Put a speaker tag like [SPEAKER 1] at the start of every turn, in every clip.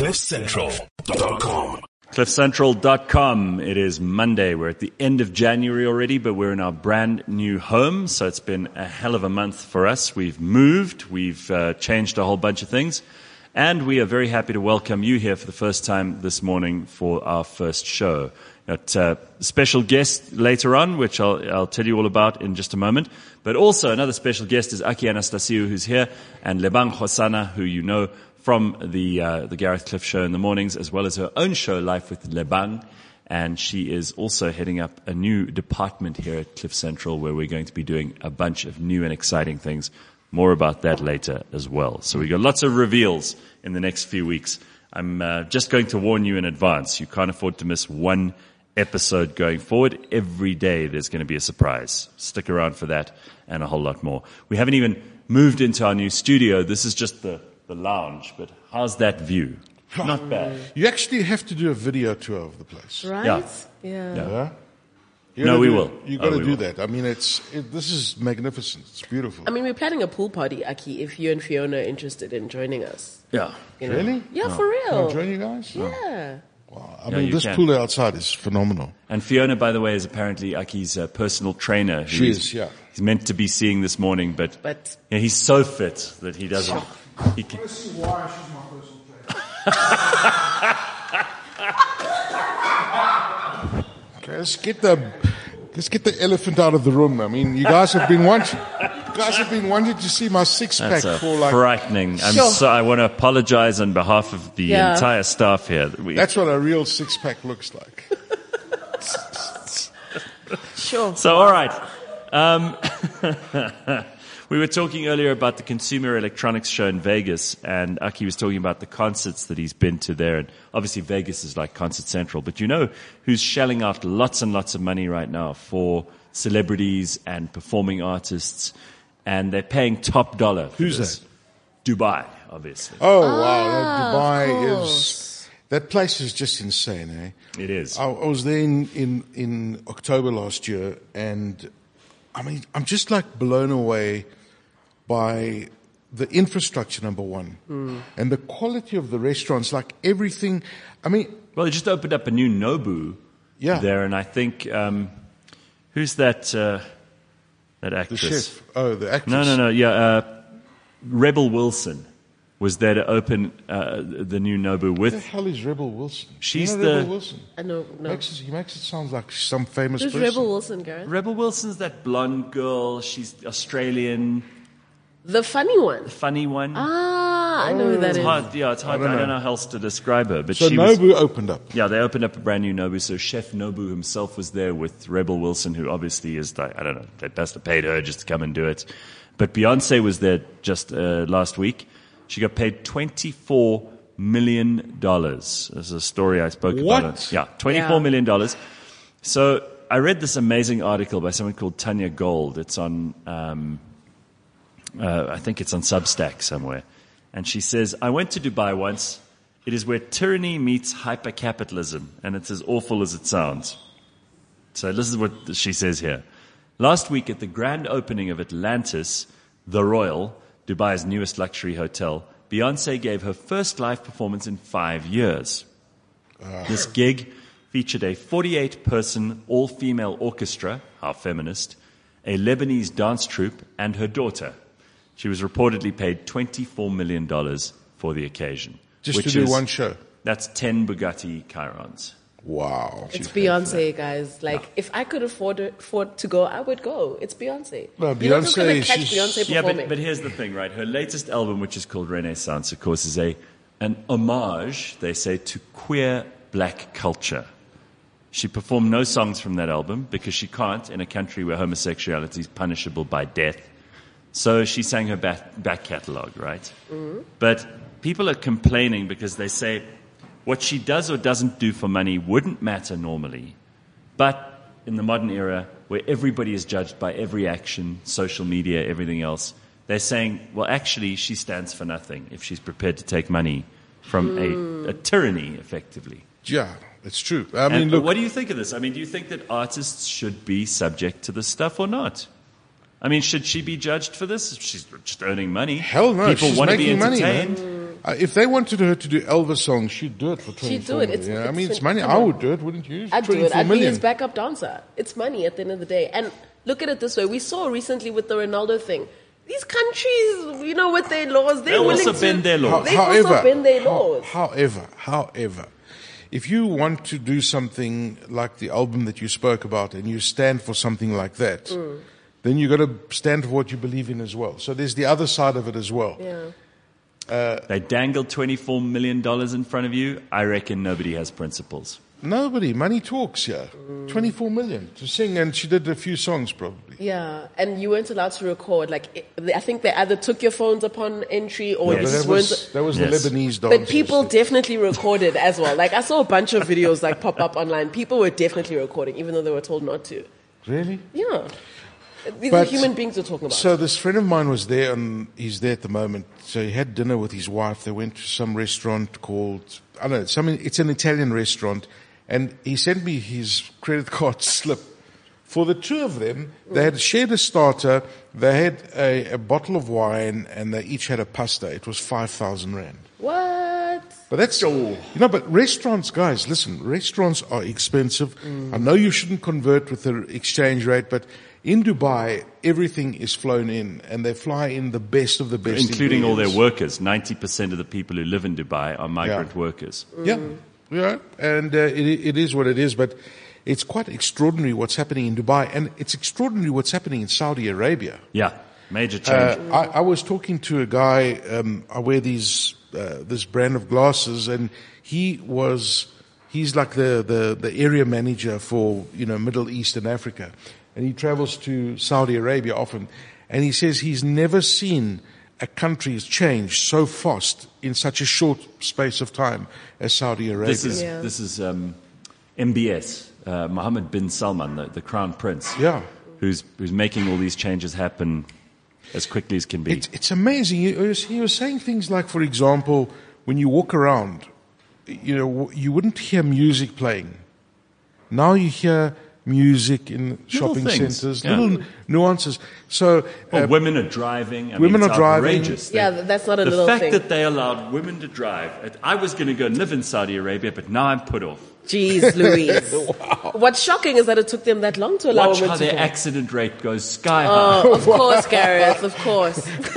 [SPEAKER 1] CliffCentral.com.
[SPEAKER 2] CliffCentral.com. It is Monday. We're at the end of January already, but we're in our brand new home. So it's been a hell of a month for us. We've moved. We've changed a whole bunch of things. And we are very happy to welcome you here for the first time this morning for our first show. Got a special guest later on, which I'll tell you all about in just a moment. But also another special guest is Aki Anastasiou, who's here, and Lebang Hosana, who you know from the Gareth Cliff show in the mornings, as well as her own show, Life with Lebang. And she is also heading up a new department here at Cliff Central, where we're going to be doing a bunch of new and exciting things. More about that later as well. So we've got lots of reveals in the next few weeks. I'm just going to warn you in advance. You can't afford to miss one episode going forward. Every day there's going to be a surprise. Stick around for that and a whole lot more. We haven't even moved into our new studio. This is just the lounge, but how's that view? Not bad.
[SPEAKER 3] You actually have to do a video tour of the place.
[SPEAKER 4] Right?
[SPEAKER 3] Yeah.
[SPEAKER 2] No, we will.
[SPEAKER 3] You got to
[SPEAKER 2] we
[SPEAKER 3] do
[SPEAKER 2] will.
[SPEAKER 3] that. I mean, this is magnificent. It's beautiful.
[SPEAKER 4] I mean, we're planning a pool party, Aki, if you and Fiona are interested in joining us.
[SPEAKER 2] Yeah.
[SPEAKER 4] You know?
[SPEAKER 3] Really?
[SPEAKER 4] Yeah, for
[SPEAKER 3] Can I
[SPEAKER 4] real.
[SPEAKER 3] join you guys?
[SPEAKER 4] Yeah.
[SPEAKER 3] Wow. I
[SPEAKER 2] Yeah,
[SPEAKER 3] mean,
[SPEAKER 2] you
[SPEAKER 3] this
[SPEAKER 2] can.
[SPEAKER 3] pool outside is phenomenal.
[SPEAKER 2] And Fiona, by the way, is apparently Aki's personal trainer.
[SPEAKER 3] She is, yeah.
[SPEAKER 2] He's meant to be seeing this morning, but
[SPEAKER 4] But
[SPEAKER 2] yeah, he's so fit that he doesn't. He can,
[SPEAKER 5] Let's see why she's my personal trainer.
[SPEAKER 3] Okay, let's get the elephant out of the room. I mean, you guys have been wanting to see my six-pack
[SPEAKER 2] that's
[SPEAKER 3] for like.
[SPEAKER 2] frightening. I want to apologize on behalf of the
[SPEAKER 4] Yeah.
[SPEAKER 2] entire staff here.
[SPEAKER 3] That's what a real six-pack looks like.
[SPEAKER 4] sure.
[SPEAKER 2] So, all right. We were talking earlier about the Consumer Electronics Show in Vegas, and Aki was talking about the concerts that he's been to there. And obviously Vegas is like Concert Central, but you know who's shelling out lots and lots of money right now for celebrities and performing artists, and they're paying top dollar for
[SPEAKER 3] Who's
[SPEAKER 2] this. Dubai, obviously.
[SPEAKER 3] Oh, wow. Dubai
[SPEAKER 4] course.
[SPEAKER 3] that place is just insane, eh?
[SPEAKER 2] It is.
[SPEAKER 3] I was there in October last year, and I mean, I'm just like blown away by the infrastructure, number one, and the quality of the restaurants, like everything. I mean,
[SPEAKER 2] Well, they just opened up a new Nobu
[SPEAKER 3] Yeah.
[SPEAKER 2] there, and I think, who's that
[SPEAKER 3] the
[SPEAKER 2] actress?
[SPEAKER 3] chef, the actress.
[SPEAKER 2] No. Yeah, Rebel Wilson was there to open the new Nobu
[SPEAKER 3] Who the
[SPEAKER 2] with.
[SPEAKER 3] hell is Rebel Wilson?
[SPEAKER 2] She's
[SPEAKER 3] you know
[SPEAKER 2] the-
[SPEAKER 3] Rebel Wilson.
[SPEAKER 4] I know, no.
[SPEAKER 3] He makes it sound like some famous
[SPEAKER 4] Who's
[SPEAKER 3] person.
[SPEAKER 4] Rebel Wilson, Gareth?
[SPEAKER 2] Rebel Wilson's that blonde girl. She's Australian,
[SPEAKER 4] The funny one.
[SPEAKER 2] funny one.
[SPEAKER 4] Ah, I know who that
[SPEAKER 2] It's
[SPEAKER 4] is.
[SPEAKER 2] hard. Yeah, it's hard. I don't know how else to describe her, but
[SPEAKER 3] So
[SPEAKER 2] she was.
[SPEAKER 3] Nobu opened up.
[SPEAKER 2] Yeah, they opened up a brand new Nobu. So Chef Nobu himself was there with Rebel Wilson, who obviously is like, I don't know, they must have paid her just to come and do it. But Beyonce was there just last week. She got paid $24 million. This is a story I spoke
[SPEAKER 3] What?
[SPEAKER 2] about. Yeah, $24 million. So I read this amazing article by someone called Tanya Gold. It's on, I think it's on Substack somewhere. And she says, I went to Dubai once. It is where tyranny meets hypercapitalism, and it's as awful as it sounds. So this is what she says here. Last week at the grand opening of Atlantis, the Royal, Dubai's newest luxury hotel, Beyonce gave her first live performance in 5 years. This gig featured a 48-person all-female orchestra, how feminist, a Lebanese dance troupe, and her daughter. She was reportedly paid $24 million for the occasion.
[SPEAKER 3] Just
[SPEAKER 2] which
[SPEAKER 3] to do
[SPEAKER 2] is-
[SPEAKER 3] one show.
[SPEAKER 2] That's 10 Bugatti Chirons.
[SPEAKER 3] Wow.
[SPEAKER 4] It's Beyonce, guys. Like, if I could afford to go, I would go. It's Beyonce.
[SPEAKER 3] No,
[SPEAKER 4] You're not just going to
[SPEAKER 3] Beyonce,
[SPEAKER 4] catch
[SPEAKER 3] she's-
[SPEAKER 4] Beyonce
[SPEAKER 2] Yeah,
[SPEAKER 4] performing.
[SPEAKER 2] but here's the thing, right? Her latest album, which is called Renaissance, of course, is an homage, they say, to queer black culture. She performed no songs from that album because she can't in a country where homosexuality is punishable by death. So she sang her back catalogue, right? Mm-hmm. But people are complaining because they say what she does or doesn't do for money wouldn't matter normally. But in the modern era, where everybody is judged by every action, social media, everything else, they're saying, well, actually, she stands for nothing if she's prepared to take money from a tyranny, effectively.
[SPEAKER 3] Yeah, it's true. I
[SPEAKER 2] And
[SPEAKER 3] mean, look.
[SPEAKER 2] what do you think of this? I mean, do you think that artists should be subject to this stuff or not? I mean, should she be judged for this? She's just earning money.
[SPEAKER 3] Hell no,
[SPEAKER 2] People
[SPEAKER 3] she's
[SPEAKER 2] want to be
[SPEAKER 3] making money,
[SPEAKER 2] entertained.
[SPEAKER 3] man. If they wanted her to do Elvis songs, she'd do it for 24
[SPEAKER 4] She'd do it.
[SPEAKER 3] million.
[SPEAKER 4] It's-
[SPEAKER 3] I mean,
[SPEAKER 4] it's-
[SPEAKER 3] it's money.
[SPEAKER 4] come
[SPEAKER 3] I
[SPEAKER 4] on.
[SPEAKER 3] would do it, wouldn't you?
[SPEAKER 4] I'd do it.
[SPEAKER 3] 24
[SPEAKER 4] I'd be
[SPEAKER 3] million.
[SPEAKER 4] his backup dancer. It's money at the end of the day. And look at it this way. We saw recently with the Ronaldo thing. These countries, with their laws, they're
[SPEAKER 2] They'll
[SPEAKER 4] willing
[SPEAKER 2] also
[SPEAKER 4] to
[SPEAKER 2] bend their laws.
[SPEAKER 4] They also bend their laws.
[SPEAKER 3] However, if you want to do something like the album that you spoke about and you stand for something like that, then you got to stand for what you believe in as well. So there's the other side of it as well.
[SPEAKER 4] Yeah.
[SPEAKER 2] They dangled $24 million in front of you. I reckon nobody has principles.
[SPEAKER 3] Nobody. Money talks, yeah. 24 million to sing, and she did a few songs probably.
[SPEAKER 4] Yeah, and you weren't allowed to record. I think they either took your phones upon entry or
[SPEAKER 3] Yeah,
[SPEAKER 4] you
[SPEAKER 3] but
[SPEAKER 4] just
[SPEAKER 3] that was
[SPEAKER 2] Yes.
[SPEAKER 3] the Lebanese dance.
[SPEAKER 4] But people definitely recorded as well. I saw a bunch of videos pop up online. People were definitely recording, even though they were told not to.
[SPEAKER 3] Really?
[SPEAKER 4] Yeah. These are
[SPEAKER 3] But-
[SPEAKER 4] human beings we're talking about.
[SPEAKER 3] So this friend of mine was there, and he's there at the moment. So he had dinner with his wife. They went to some restaurant called, I don't know, it's an Italian restaurant. And he sent me his credit card slip. For the two of them, they had shared a starter, they had a bottle of wine, and they each had a pasta. It was 5,000 rand.
[SPEAKER 4] What?
[SPEAKER 3] But that's, but restaurants, guys, listen, restaurants are expensive. I know you shouldn't convert with the exchange rate, but in Dubai, everything is flown in, and they fly in the best of the best.
[SPEAKER 2] Including all their
[SPEAKER 3] ingredients.
[SPEAKER 2] workers. 90% of the people who live in Dubai are migrant workers.
[SPEAKER 3] Yeah, and it is what it is, but it's quite extraordinary what's happening in Dubai, and it's extraordinary what's happening in Saudi Arabia.
[SPEAKER 2] Yeah, major change.
[SPEAKER 3] I was talking to a guy, I wear this brand of glasses, and he's like the area manager for, Middle East and Africa, and he travels to Saudi Arabia often, and he says he's never seen a country change so fast in such a short space of time as Saudi Arabia.
[SPEAKER 2] This is MBS, Mohammed bin Salman, the Crown Prince.
[SPEAKER 3] Yeah.
[SPEAKER 2] Who's making all these changes happen as quickly as can be.
[SPEAKER 3] It's amazing. He was saying things like, for example, when you walk around, you wouldn't hear music playing. Now you hear music in shopping
[SPEAKER 2] things,
[SPEAKER 3] centers,
[SPEAKER 2] yeah.
[SPEAKER 3] little nuances. So
[SPEAKER 2] women are driving.
[SPEAKER 3] women
[SPEAKER 2] it's
[SPEAKER 3] are driving.
[SPEAKER 2] outrageous.
[SPEAKER 4] Yeah, that's not a little
[SPEAKER 2] The fact
[SPEAKER 4] thing.
[SPEAKER 2] that they allowed women to drive. I was going to go and live in Saudi Arabia, but now I'm put off.
[SPEAKER 4] Jeez Louise. What's shocking is that it took them that long to allow
[SPEAKER 2] Watch
[SPEAKER 4] women
[SPEAKER 2] how
[SPEAKER 4] to
[SPEAKER 2] their
[SPEAKER 4] drive.
[SPEAKER 2] accident rate goes sky high.
[SPEAKER 4] Oh, of course, Gareth, of course.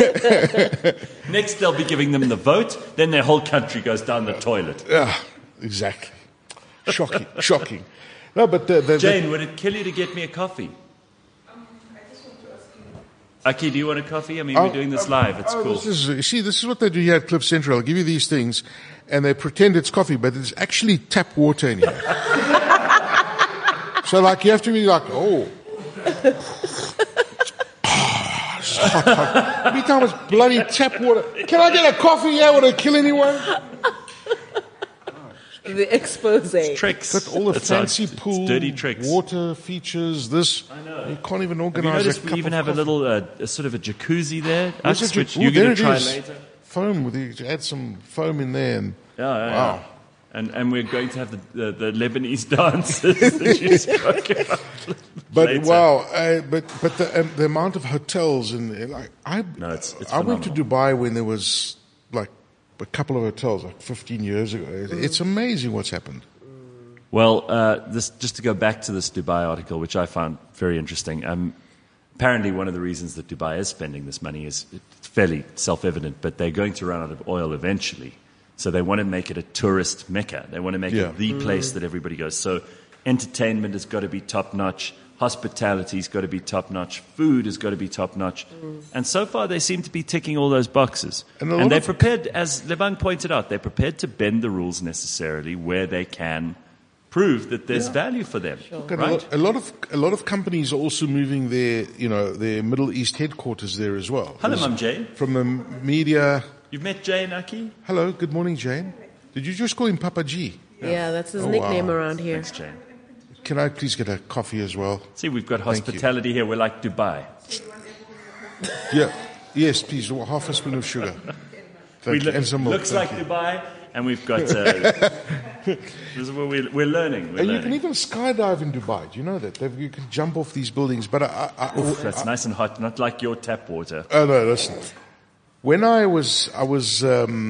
[SPEAKER 2] Next, they'll be giving them the vote. Then their whole country goes down the toilet.
[SPEAKER 3] Yeah, exactly. Shocking. No, but
[SPEAKER 2] Jane, would it kill you to get me a coffee? Aki, do you want a coffee? I mean, we're doing this live. It's cool.
[SPEAKER 3] This is what they do here at Cliff Central. I'll give you these things, and they pretend it's coffee, but it's actually tap water in here. So, you have to be like, oh. It's hot. Every time it's bloody tap water. Can I get a coffee here? Would it kill anyone?
[SPEAKER 4] The expose.
[SPEAKER 2] Tricks.
[SPEAKER 3] Got all the
[SPEAKER 2] That's how
[SPEAKER 3] fancy
[SPEAKER 2] it's
[SPEAKER 3] pool,
[SPEAKER 2] dirty tricks.
[SPEAKER 3] water features, this. I know. You can't even
[SPEAKER 2] Have you
[SPEAKER 3] organize
[SPEAKER 2] noticed
[SPEAKER 3] a cup
[SPEAKER 2] we even
[SPEAKER 3] of
[SPEAKER 2] have a
[SPEAKER 3] coffee.
[SPEAKER 2] little, a sort of a jacuzzi there?
[SPEAKER 3] Where's
[SPEAKER 2] Us,
[SPEAKER 3] the
[SPEAKER 2] which
[SPEAKER 3] jac-
[SPEAKER 2] you're
[SPEAKER 3] Ooh, there
[SPEAKER 2] going to
[SPEAKER 3] it
[SPEAKER 2] try
[SPEAKER 3] is.
[SPEAKER 2] later.
[SPEAKER 3] Foam with you add some foam in there, and
[SPEAKER 2] Yeah. And we're going to have the Lebanese dances that you spoke about.
[SPEAKER 3] But
[SPEAKER 2] later.
[SPEAKER 3] wow, but the amount of hotels and
[SPEAKER 2] No, it's
[SPEAKER 3] I went to
[SPEAKER 2] phenomenal.
[SPEAKER 3] Dubai when there was a couple of hotels 15 years ago. It's amazing what's happened.
[SPEAKER 2] Well, just to go back to this Dubai article, which I found very interesting. Apparently, one of the reasons that Dubai is spending this money is it's fairly self-evident, but they're going to run out of oil eventually. So they want to make it a tourist mecca. They want to make it the place that everybody goes. So entertainment has got to be top-notch. Hospitality's got to be top-notch. Food has got to be top-notch. And so far, they seem to be ticking all those boxes. And they're prepared, as Levang pointed out, they're prepared to bend the rules necessarily where they can prove that there's value for them.
[SPEAKER 3] Look, and
[SPEAKER 2] Right?
[SPEAKER 3] a lot of companies are also moving their Middle East headquarters there as well.
[SPEAKER 2] Hello, Mum Jane.
[SPEAKER 3] From the media.
[SPEAKER 2] You've met Jane, Aki?
[SPEAKER 3] Hello, good morning, Jane. Did you just call him Papa G?
[SPEAKER 4] Yeah, that's his
[SPEAKER 3] Oh,
[SPEAKER 4] nickname
[SPEAKER 3] wow.
[SPEAKER 4] around here.
[SPEAKER 2] Thanks, Jane.
[SPEAKER 3] Can I please get a coffee as well?
[SPEAKER 2] See, we've got
[SPEAKER 3] Thank you.
[SPEAKER 2] hospitality here. We're like Dubai.
[SPEAKER 3] Yeah. Yes, please. Half a spoon of sugar. Thank you. And some milk.
[SPEAKER 2] Looks
[SPEAKER 3] Thank
[SPEAKER 2] like
[SPEAKER 3] you.
[SPEAKER 2] Dubai, and we've got. This is what we're learning. We're
[SPEAKER 3] And you
[SPEAKER 2] learning.
[SPEAKER 3] can even skydive in Dubai. Do you know that? You can jump off these buildings. But
[SPEAKER 2] That's nice and hot, not like your tap water.
[SPEAKER 3] oh no, listen. When I was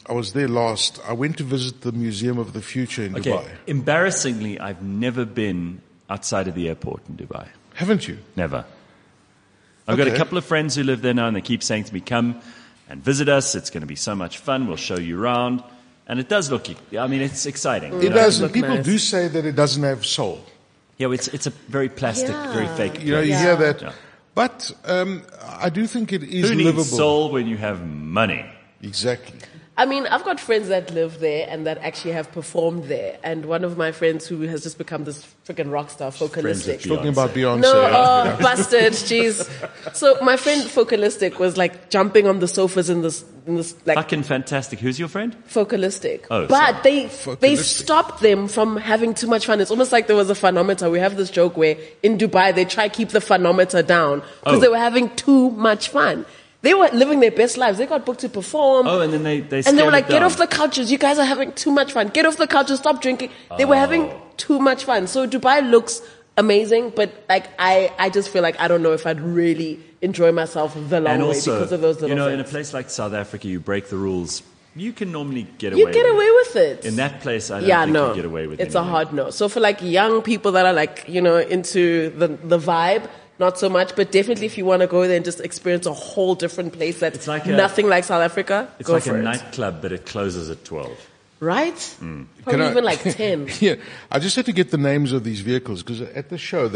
[SPEAKER 3] was there last. I went to visit the Museum of the Future in
[SPEAKER 2] Okay.
[SPEAKER 3] Dubai.
[SPEAKER 2] Embarrassingly, I've never been outside of the airport in Dubai.
[SPEAKER 3] Haven't you?
[SPEAKER 2] Never. I've got a
[SPEAKER 3] Okay.
[SPEAKER 2] couple of friends who live there now, and they keep saying to me, "Come and visit us. It's going to be so much fun. We'll show you around." And it does look. I mean, it's exciting.
[SPEAKER 3] It does.
[SPEAKER 4] look
[SPEAKER 3] People
[SPEAKER 4] nice.
[SPEAKER 3] do say that it doesn't have soul.
[SPEAKER 2] Yeah, it's a very plastic,
[SPEAKER 4] Yeah.
[SPEAKER 2] very fake.
[SPEAKER 3] You know, you
[SPEAKER 4] Yeah.
[SPEAKER 3] hear that.
[SPEAKER 2] Yeah.
[SPEAKER 3] But I do think it is
[SPEAKER 2] Who needs
[SPEAKER 3] livable.
[SPEAKER 2] soul when you have money?
[SPEAKER 3] Exactly.
[SPEAKER 4] I mean, I've got friends that live there and that actually have performed there. And one of my friends who has just become this freaking rock star, Focalistic.
[SPEAKER 2] Beyonce.
[SPEAKER 3] Talking about Beyonce.
[SPEAKER 4] No,
[SPEAKER 3] yeah.
[SPEAKER 4] oh, busted, jeez. So my friend Focalistic was like jumping on the sofas in this like
[SPEAKER 2] Fucking fantastic. Who's your friend?
[SPEAKER 4] Focalistic.
[SPEAKER 2] Oh,
[SPEAKER 4] but they
[SPEAKER 3] Focalistic.
[SPEAKER 4] stopped them from having too much fun. It's almost like there was a funometer. We have this joke where in Dubai they try to keep the funometer down because
[SPEAKER 2] Oh.
[SPEAKER 4] they were having too much fun. They were living their best lives. They got booked to perform.
[SPEAKER 2] Oh, and then they
[SPEAKER 4] And they
[SPEAKER 2] scaled
[SPEAKER 4] were like,
[SPEAKER 2] it
[SPEAKER 4] get
[SPEAKER 2] down.
[SPEAKER 4] off the couches. You guys are having too much fun. Get off the couches. Stop drinking. They were having too much fun. So Dubai looks amazing, but like I just feel like I don't know if I'd really enjoy myself the long
[SPEAKER 2] And
[SPEAKER 4] way
[SPEAKER 2] also,
[SPEAKER 4] because of those little
[SPEAKER 2] you know, in a
[SPEAKER 4] things.
[SPEAKER 2] place like South Africa, you break the rules. You can normally get
[SPEAKER 4] You
[SPEAKER 2] away.
[SPEAKER 4] get
[SPEAKER 2] with
[SPEAKER 4] away
[SPEAKER 2] it.
[SPEAKER 4] with it.
[SPEAKER 2] In that place, I don't
[SPEAKER 4] Yeah,
[SPEAKER 2] think
[SPEAKER 4] no.
[SPEAKER 2] you get away with
[SPEAKER 4] it's a
[SPEAKER 2] anything.
[SPEAKER 4] hard no. So for like young people that are like, you know, into the vibe, not so much, but definitely if you want to go there and just experience a whole different place that's
[SPEAKER 2] It's like
[SPEAKER 4] nothing like South Africa,
[SPEAKER 2] It's
[SPEAKER 4] go
[SPEAKER 2] like
[SPEAKER 4] for
[SPEAKER 2] a
[SPEAKER 4] it.
[SPEAKER 2] nightclub, but it closes at 12.
[SPEAKER 4] Right?
[SPEAKER 3] Can
[SPEAKER 4] Probably
[SPEAKER 3] I-
[SPEAKER 4] even like 10.
[SPEAKER 3] Yeah, I just had to get the names of these vehicles because at the show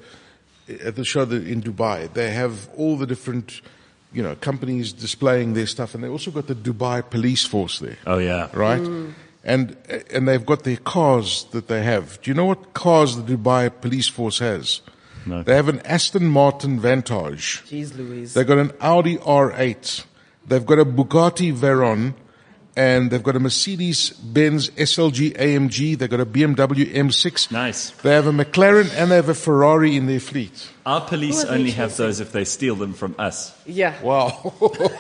[SPEAKER 3] in Dubai, they have all the different, you know, companies displaying their stuff, and they also got the Dubai police force there,
[SPEAKER 2] Oh, yeah.
[SPEAKER 3] right? And they've got their cars that they have. Do you know what cars the Dubai police force has?
[SPEAKER 2] No.
[SPEAKER 3] They have an Aston Martin Vantage.
[SPEAKER 4] Jeez Louise.
[SPEAKER 3] They've got an Audi R8. They've got a Bugatti Veyron. And they've got a Mercedes-Benz SLG AMG. They've got a BMW M6.
[SPEAKER 2] Nice.
[SPEAKER 3] They have a McLaren and they have a Ferrari in their fleet.
[SPEAKER 2] Our police
[SPEAKER 4] Who are they
[SPEAKER 2] only have
[SPEAKER 4] chasing?
[SPEAKER 2] those if they steal them from us.
[SPEAKER 4] Yeah.
[SPEAKER 3] Wow.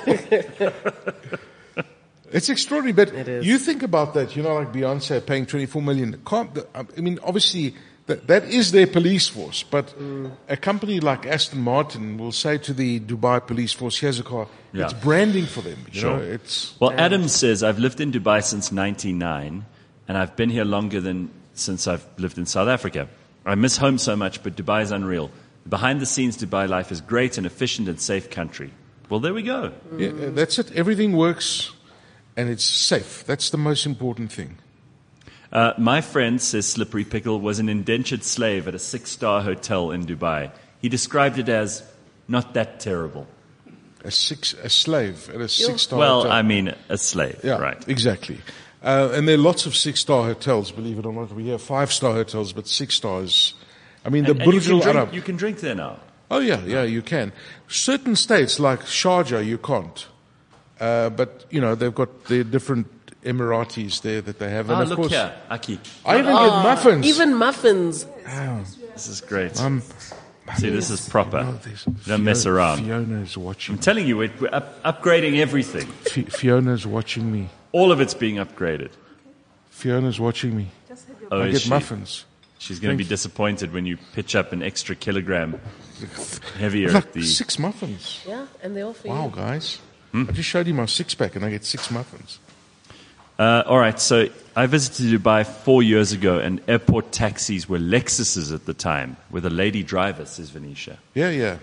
[SPEAKER 3] It's extraordinary, but
[SPEAKER 4] It is.
[SPEAKER 3] you think about that, you know, like Beyonce paying 24 million. I mean, obviously, that is their police force, but a company like Aston Martin will say to the Dubai police force, here's a car.
[SPEAKER 2] Yeah.
[SPEAKER 3] It's branding for them. You
[SPEAKER 2] Sure.
[SPEAKER 3] know, it's,
[SPEAKER 2] Well, Adam says, I've lived in Dubai since 99, and I've been here longer than since I've lived in South Africa. I miss home so much, but Dubai is unreal. Behind the scenes, Dubai life is great and efficient and safe country. Well, there we go.
[SPEAKER 3] yeah, that's it. Everything works and it's safe. That's the most important thing.
[SPEAKER 2] My friend, says Slippery Pickle, was an indentured slave at a 6-star hotel in Dubai. He described it as not that terrible.
[SPEAKER 3] A slave at a 6-star
[SPEAKER 2] Well,
[SPEAKER 3] hotel.
[SPEAKER 2] I mean, a slave,
[SPEAKER 3] Yeah,
[SPEAKER 2] right?
[SPEAKER 3] exactly. And there are lots of 6-star hotels, believe it or not. We have 5-star hotels, but 6 stars. I mean, the
[SPEAKER 2] And you
[SPEAKER 3] Burj
[SPEAKER 2] can
[SPEAKER 3] Al
[SPEAKER 2] drink,
[SPEAKER 3] Arab.
[SPEAKER 2] you can drink there now.
[SPEAKER 3] Oh yeah, you can. Certain states like Sharjah, you can't. But you know, they've got their different Emiratis there that they have. And
[SPEAKER 2] Oh,
[SPEAKER 3] of
[SPEAKER 2] look
[SPEAKER 3] course,
[SPEAKER 2] here, Aki.
[SPEAKER 3] I even get muffins.
[SPEAKER 4] Even muffins.
[SPEAKER 2] This is great.
[SPEAKER 3] See,
[SPEAKER 2] See, this is proper. Don't mess around.
[SPEAKER 3] Fiona's watching.
[SPEAKER 2] I'm telling you, we're upgrading everything.
[SPEAKER 3] Fiona's watching me.
[SPEAKER 2] All of it's being upgraded.
[SPEAKER 3] Fiona's watching me.
[SPEAKER 2] Oh,
[SPEAKER 3] I
[SPEAKER 2] is
[SPEAKER 3] get
[SPEAKER 2] she?
[SPEAKER 3] muffins.
[SPEAKER 2] She's going to be disappointed when you pitch up an extra kilogram heavier
[SPEAKER 3] Like
[SPEAKER 2] at the...
[SPEAKER 3] 6 muffins.
[SPEAKER 4] Yeah, and they're all for
[SPEAKER 3] Wow,
[SPEAKER 4] you.
[SPEAKER 3] guys. I just showed you my 6-pack and I get 6 muffins.
[SPEAKER 2] All right, so I visited Dubai 4 years ago, and airport taxis were Lexuses at the time, with a lady driver, says Venetia.
[SPEAKER 3] Yeah.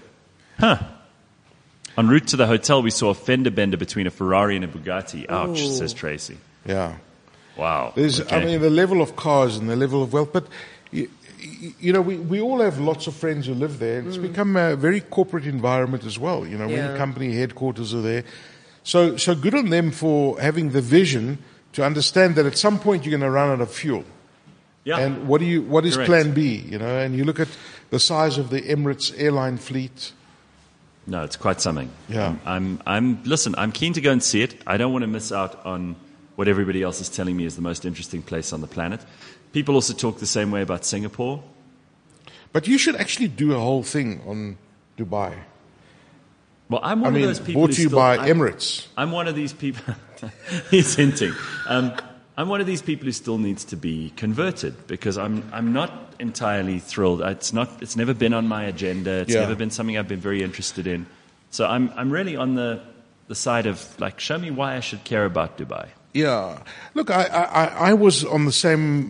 [SPEAKER 2] En route to the hotel, we saw a fender bender between a Ferrari and a Bugatti. Ouch, says Tracy.
[SPEAKER 3] Yeah.
[SPEAKER 2] Wow.
[SPEAKER 3] There's,
[SPEAKER 2] okay.
[SPEAKER 3] I mean, the level of cars and the level of wealth, but you know, we all have lots of friends who live there. It's become a very corporate environment as well. You know, many
[SPEAKER 4] Yeah.
[SPEAKER 3] company headquarters are there. So good on them for having the vision to understand that at some point you're going to run out of fuel.
[SPEAKER 2] yeah.
[SPEAKER 3] And what is
[SPEAKER 2] Correct.
[SPEAKER 3] plan B? You know, and you look at the size of the Emirates airline fleet.
[SPEAKER 2] No, it's quite something.
[SPEAKER 3] Yeah.
[SPEAKER 2] Listen, I'm keen to go and see it. I don't want to miss out on what everybody else is telling me is the most interesting place on the planet. People also talk the same way about Singapore.
[SPEAKER 3] But you should actually do a whole thing on Dubai.
[SPEAKER 2] Well, I'm
[SPEAKER 3] I
[SPEAKER 2] one
[SPEAKER 3] mean,
[SPEAKER 2] of those people
[SPEAKER 3] brought
[SPEAKER 2] who
[SPEAKER 3] to you
[SPEAKER 2] still-
[SPEAKER 3] by
[SPEAKER 2] I'm-
[SPEAKER 3] Emirates.
[SPEAKER 2] I'm one of these people. He's hinting. I'm one of these people who still needs to be converted because I'm not entirely thrilled. It's never been on my agenda. It's
[SPEAKER 3] Yeah.
[SPEAKER 2] never been something I've been very interested in. So I'm really on the side of like, show me why I should care about Dubai.
[SPEAKER 3] Yeah. Look, I was on the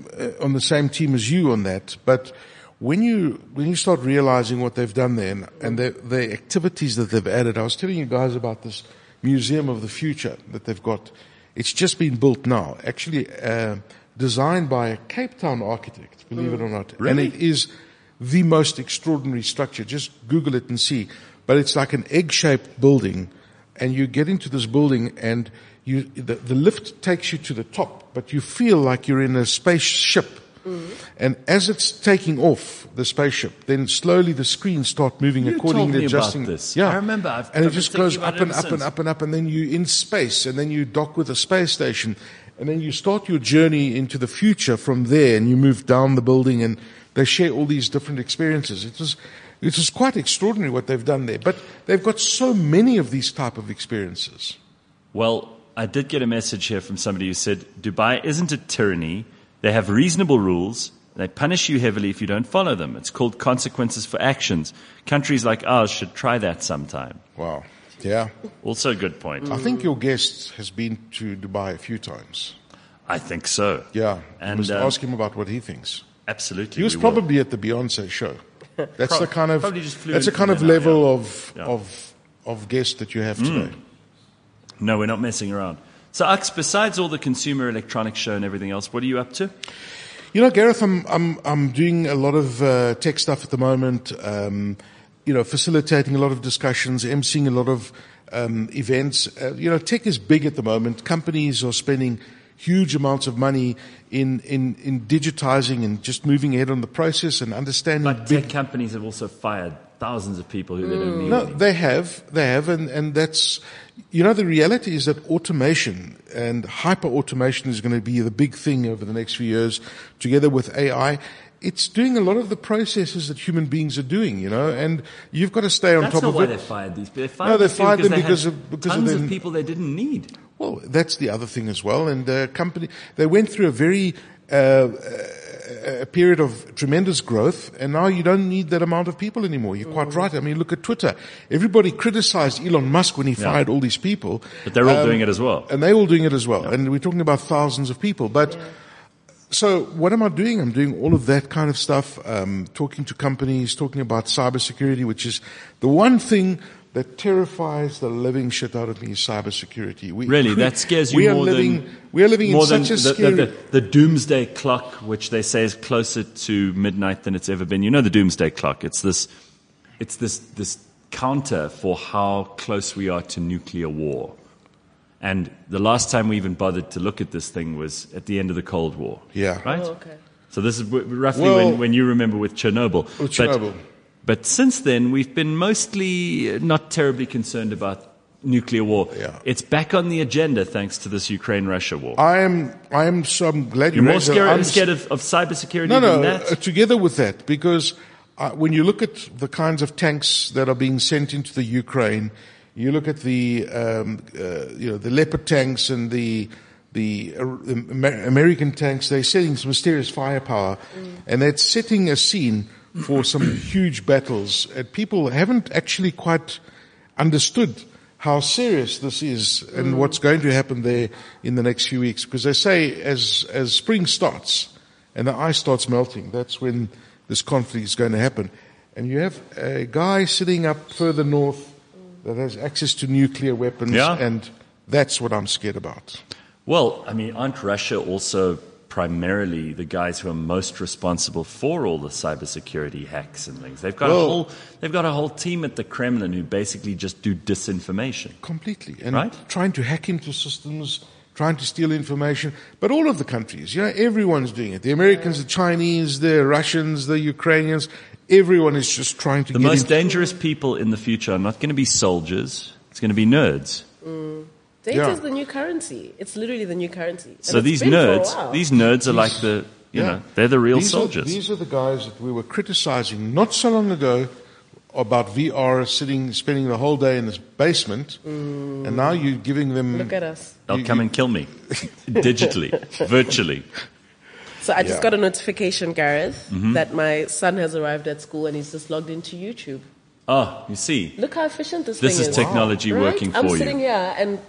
[SPEAKER 3] same team as you on that, but when you start realizing what they've done there and the activities that they've added, I was telling you guys about this Museum of the Future that they've got. It's just been built now, actually designed by a Cape Town architect, believe it or not.
[SPEAKER 2] Really?
[SPEAKER 3] And it is the most extraordinary structure. Just Google it and see. But it's like an egg-shaped building, and you get into this building and the lift takes you to the top, but you feel like you're in a spaceship. And as it's taking off the spaceship, then slowly the screens start moving
[SPEAKER 2] You
[SPEAKER 3] accordingly,
[SPEAKER 2] told me about
[SPEAKER 3] adjusting.
[SPEAKER 2] this.
[SPEAKER 3] Yeah,
[SPEAKER 2] I remember.
[SPEAKER 3] and it
[SPEAKER 2] I've
[SPEAKER 3] just
[SPEAKER 2] been
[SPEAKER 3] goes
[SPEAKER 2] thinking
[SPEAKER 3] up
[SPEAKER 2] about
[SPEAKER 3] and
[SPEAKER 2] it
[SPEAKER 3] up
[SPEAKER 2] ever
[SPEAKER 3] and
[SPEAKER 2] since.
[SPEAKER 3] up and up, and then you're in space, and then you dock with a space station, and then you start your journey into the future from there, and you move down the building, and they share all these different experiences. It was quite extraordinary what they've done there, but they've got so many of these type of experiences.
[SPEAKER 2] Well, I did get a message here from somebody who said, Dubai isn't a tyranny. They have reasonable rules. They punish you heavily if you don't follow them. It's called consequences for actions. Countries like ours should try that sometime.
[SPEAKER 3] Wow. Yeah.
[SPEAKER 2] Also a good point.
[SPEAKER 3] I think your guest has been to Dubai a few times.
[SPEAKER 2] I think so.
[SPEAKER 3] Yeah.
[SPEAKER 2] And,
[SPEAKER 3] You must ask him about what he thinks.
[SPEAKER 2] Absolutely.
[SPEAKER 3] He was
[SPEAKER 2] we will.
[SPEAKER 3] probably at the Beyonce show. That's the kind of
[SPEAKER 2] Probably just flew
[SPEAKER 3] that's the
[SPEAKER 2] in
[SPEAKER 3] kind
[SPEAKER 2] from
[SPEAKER 3] of
[SPEAKER 2] there now,
[SPEAKER 3] level
[SPEAKER 2] yeah.
[SPEAKER 3] of guest that you have today.
[SPEAKER 2] No, we're not messing around. So, Ux, besides all the Consumer Electronics Show and everything else, what are you up to?
[SPEAKER 3] You know, Gareth, I'm doing a lot of tech stuff at the moment. Facilitating a lot of discussions, emceeing a lot of events. Tech is big at the moment. Companies are spending huge amounts of money in digitizing and just moving ahead on the process and understanding.
[SPEAKER 2] But tech companies have also fired thousands of people who they don't need.
[SPEAKER 3] No,
[SPEAKER 2] anymore.
[SPEAKER 3] they have, and that's, the reality is that automation and hyper-automation is going to be the big thing over the next few years, together with AI. It's doing a lot of the processes that human beings are doing, and you've got to stay on
[SPEAKER 2] That's
[SPEAKER 3] top
[SPEAKER 2] not
[SPEAKER 3] of
[SPEAKER 2] why
[SPEAKER 3] it.
[SPEAKER 2] they fired these people.
[SPEAKER 3] They fired them because
[SPEAKER 2] they
[SPEAKER 3] of
[SPEAKER 2] tons
[SPEAKER 3] them.
[SPEAKER 2] of people they didn't need.
[SPEAKER 3] Well, that's the other thing as well. And the company, they went through a very a period of tremendous growth, and now you don't need that amount of people anymore. You're quite right. I mean, look at Twitter. Everybody criticized Elon Musk when he fired all these people.
[SPEAKER 2] But they're all doing it as well.
[SPEAKER 3] And they're all doing it as well. And we're talking about thousands of people. But so what am I doing? I'm doing all of that kind of stuff, talking to companies, talking about cybersecurity, which is the one thing that terrifies the living shit out of me is cybersecurity.
[SPEAKER 2] Really, that scares you more than
[SPEAKER 3] we are living
[SPEAKER 2] more
[SPEAKER 3] in
[SPEAKER 2] than
[SPEAKER 3] such a scary.
[SPEAKER 2] the doomsday clock, which they say is closer to midnight than it's ever been. You know the doomsday clock. It's this counter for how close we are to nuclear war. And the last time we even bothered to look at this thing was at the end of the Cold War.
[SPEAKER 3] Yeah.
[SPEAKER 2] Right?
[SPEAKER 4] Oh, okay.
[SPEAKER 2] So this is roughly when you remember with Chernobyl.
[SPEAKER 3] With Chernobyl.
[SPEAKER 2] But since then, we've been mostly not terribly concerned about nuclear war.
[SPEAKER 3] Yeah.
[SPEAKER 2] It's back on the agenda thanks to this Ukraine-Russia war.
[SPEAKER 3] I'm glad
[SPEAKER 2] You're more
[SPEAKER 3] raised that.
[SPEAKER 2] scared of cybersecurity
[SPEAKER 3] No,
[SPEAKER 2] than that?
[SPEAKER 3] together with that, because when you look at the kinds of tanks that are being sent into the Ukraine, you look at the Leopard tanks and the American tanks, they're setting some mysterious firepower, and that's setting a scene for some huge battles. And people haven't actually quite understood how serious this is and what's going to happen there in the next few weeks. Because they say as spring starts and the ice starts melting, that's when this conflict is going to happen. And you have a guy sitting up further north that has access to nuclear weapons, and that's what I'm scared about.
[SPEAKER 2] Well, I mean, aren't Russia also primarily the guys who are most responsible for all the cybersecurity hacks and things? They've got a whole team at the Kremlin who basically just do disinformation.
[SPEAKER 3] Completely. And
[SPEAKER 2] Right?
[SPEAKER 3] trying to hack into systems, trying to steal information. But all of the countries, everyone's doing it. The Americans, the Chinese, the Russians, the Ukrainians, everyone is just trying to
[SPEAKER 2] The
[SPEAKER 3] get
[SPEAKER 2] most
[SPEAKER 3] into
[SPEAKER 2] dangerous people in the future are not going to be soldiers. It's going to be nerds.
[SPEAKER 4] Data is the new currency. It's literally the new currency. And
[SPEAKER 2] So
[SPEAKER 4] it's
[SPEAKER 2] these
[SPEAKER 4] been for a
[SPEAKER 2] nerds,
[SPEAKER 4] while.
[SPEAKER 2] these nerds are like they're the real
[SPEAKER 3] These
[SPEAKER 2] soldiers.
[SPEAKER 3] These are the guys that we were criticizing not so long ago about VR spending the whole day in this basement, and now you're giving them.
[SPEAKER 4] Look at us.
[SPEAKER 2] They'll come and kill me digitally, virtually.
[SPEAKER 4] So I just
[SPEAKER 3] Yeah.
[SPEAKER 4] got a notification, Gareth, that my son has arrived at school and he's just logged into YouTube.
[SPEAKER 2] Oh, you see,
[SPEAKER 4] Look how efficient this
[SPEAKER 2] this
[SPEAKER 4] thing
[SPEAKER 2] is
[SPEAKER 4] is.
[SPEAKER 2] technology
[SPEAKER 4] Right?
[SPEAKER 2] working
[SPEAKER 4] I'm
[SPEAKER 2] for
[SPEAKER 4] sitting
[SPEAKER 2] you.
[SPEAKER 4] here and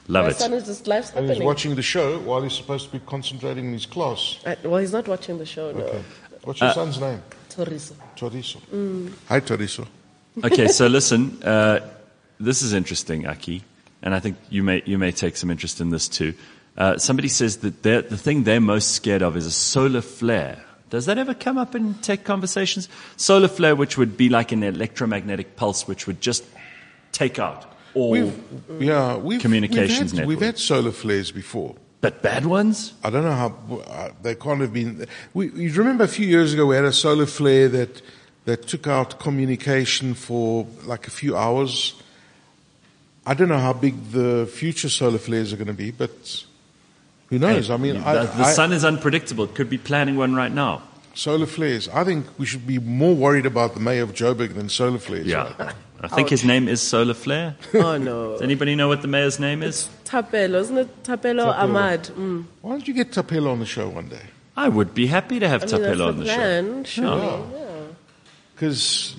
[SPEAKER 2] Love
[SPEAKER 4] My
[SPEAKER 2] it.
[SPEAKER 4] son is just life's
[SPEAKER 3] And he's
[SPEAKER 4] happening.
[SPEAKER 3] watching the show while he's supposed to be concentrating in his class.
[SPEAKER 4] Well, he's not watching the show, no.
[SPEAKER 3] Okay. What's your son's name?
[SPEAKER 4] Toriso.
[SPEAKER 3] Toriso. Hi, Toriso.
[SPEAKER 2] Okay, so listen, this is interesting, Aki, and I think you may take some interest in this too. Somebody says that the thing they're most scared of is a solar flare. Does that ever come up in tech conversations? Solar flare, which would be like an electromagnetic pulse, which would just take out all communications network.
[SPEAKER 3] We've had solar flares before.
[SPEAKER 2] But bad ones?
[SPEAKER 3] I don't know how they can't have been. You remember a few years ago we had a solar flare that took out communication for like a few hours. I don't know how big the future solar flares are going to be, but who knows? I mean,
[SPEAKER 2] the sun is unpredictable. It could be planning one right now.
[SPEAKER 3] Solar flares. I think we should be more worried about the mayor of Joburg than solar flares.
[SPEAKER 2] Yeah.
[SPEAKER 3] Right now.
[SPEAKER 2] I think his name is Solar Flare.
[SPEAKER 4] Oh, no.
[SPEAKER 2] Does anybody know what the mayor's name is?
[SPEAKER 4] Tapelo, isn't it? Tapelo Ahmad. Mm.
[SPEAKER 3] Why don't you get Tapelo on the show one day?
[SPEAKER 2] I would be happy to have
[SPEAKER 4] I mean, that's
[SPEAKER 2] Tapelo
[SPEAKER 4] the
[SPEAKER 2] on the show.
[SPEAKER 4] plan, surely.
[SPEAKER 3] Because,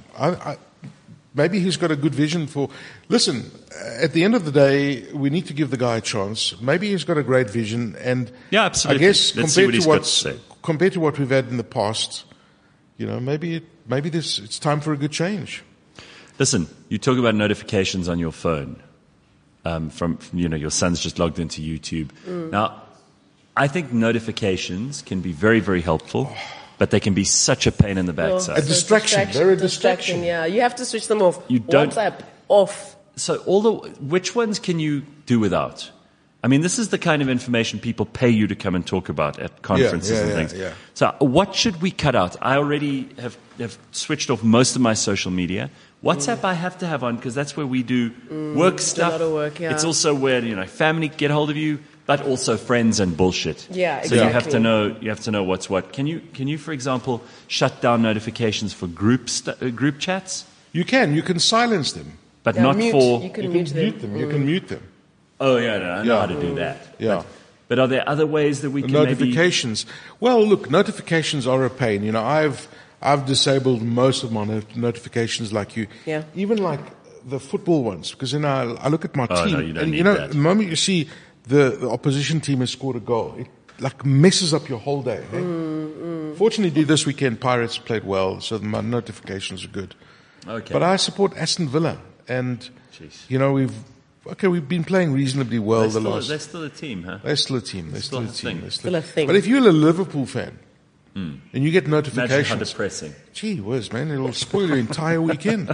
[SPEAKER 3] maybe he's got a good vision for. Listen, at the end of the day, we need to give the guy a chance. Maybe he's got a great vision, and
[SPEAKER 2] Yeah, absolutely.
[SPEAKER 3] I guess
[SPEAKER 2] Let's see what he's got to say.
[SPEAKER 3] compared to what we've had in the past, maybe it's time for a good change.
[SPEAKER 2] Listen, you talk about notifications on your phone from your son's just logged into YouTube. Now, I think notifications can be very, very helpful, but they can be such a pain in the backside.
[SPEAKER 3] A distraction. They're a distraction.
[SPEAKER 4] Yeah, you have to switch them off.
[SPEAKER 2] You don't-
[SPEAKER 4] WhatsApp off.
[SPEAKER 2] So which ones can you do without? I mean, this is the kind of information people pay you to come and talk about at conferences and things.
[SPEAKER 3] Yeah.
[SPEAKER 2] So what should we cut out? I already have switched off most of my social media. WhatsApp I have to have on because that's where we do work stuff.
[SPEAKER 4] lot of work, yeah.
[SPEAKER 2] It's also where family get hold of you, but also friends and bullshit.
[SPEAKER 4] Yeah,
[SPEAKER 2] So you have
[SPEAKER 4] exactly.
[SPEAKER 2] to know what's what. Can you for example shut down notifications for group chats,
[SPEAKER 3] You can silence them.
[SPEAKER 2] but
[SPEAKER 4] Yeah,
[SPEAKER 2] not
[SPEAKER 4] mute.
[SPEAKER 2] for
[SPEAKER 4] You can
[SPEAKER 3] You
[SPEAKER 4] mute
[SPEAKER 3] can
[SPEAKER 4] them.
[SPEAKER 3] mute them. You can mute them.
[SPEAKER 2] Oh yeah, no, I know how to do that.
[SPEAKER 3] Yeah.
[SPEAKER 2] But are there other ways that we can
[SPEAKER 3] Notifications. Well, look, notifications are a pain. I've disabled most of my notifications like you.
[SPEAKER 4] Yeah.
[SPEAKER 3] Even like the football ones, because I look at my
[SPEAKER 2] Oh,
[SPEAKER 3] team,
[SPEAKER 2] no, you don't
[SPEAKER 3] and
[SPEAKER 2] need that.
[SPEAKER 3] the moment you see the opposition team has scored a goal, it like messes up your whole day. Eh? Fortunately, this weekend Pirates played well, so my notifications are good.
[SPEAKER 2] Okay.
[SPEAKER 3] But I support Aston Villa, and
[SPEAKER 2] Jeez.
[SPEAKER 3] we've been playing reasonably well
[SPEAKER 2] They're still a team, huh?
[SPEAKER 3] They're still a team. They're still a
[SPEAKER 2] Still a
[SPEAKER 3] team.
[SPEAKER 2] thing.
[SPEAKER 4] Still a thing.
[SPEAKER 3] But if you're a Liverpool fan and you get
[SPEAKER 2] Imagine how
[SPEAKER 3] notifications,
[SPEAKER 2] depressing.
[SPEAKER 3] gee whiz, man, it'll spoil your entire weekend.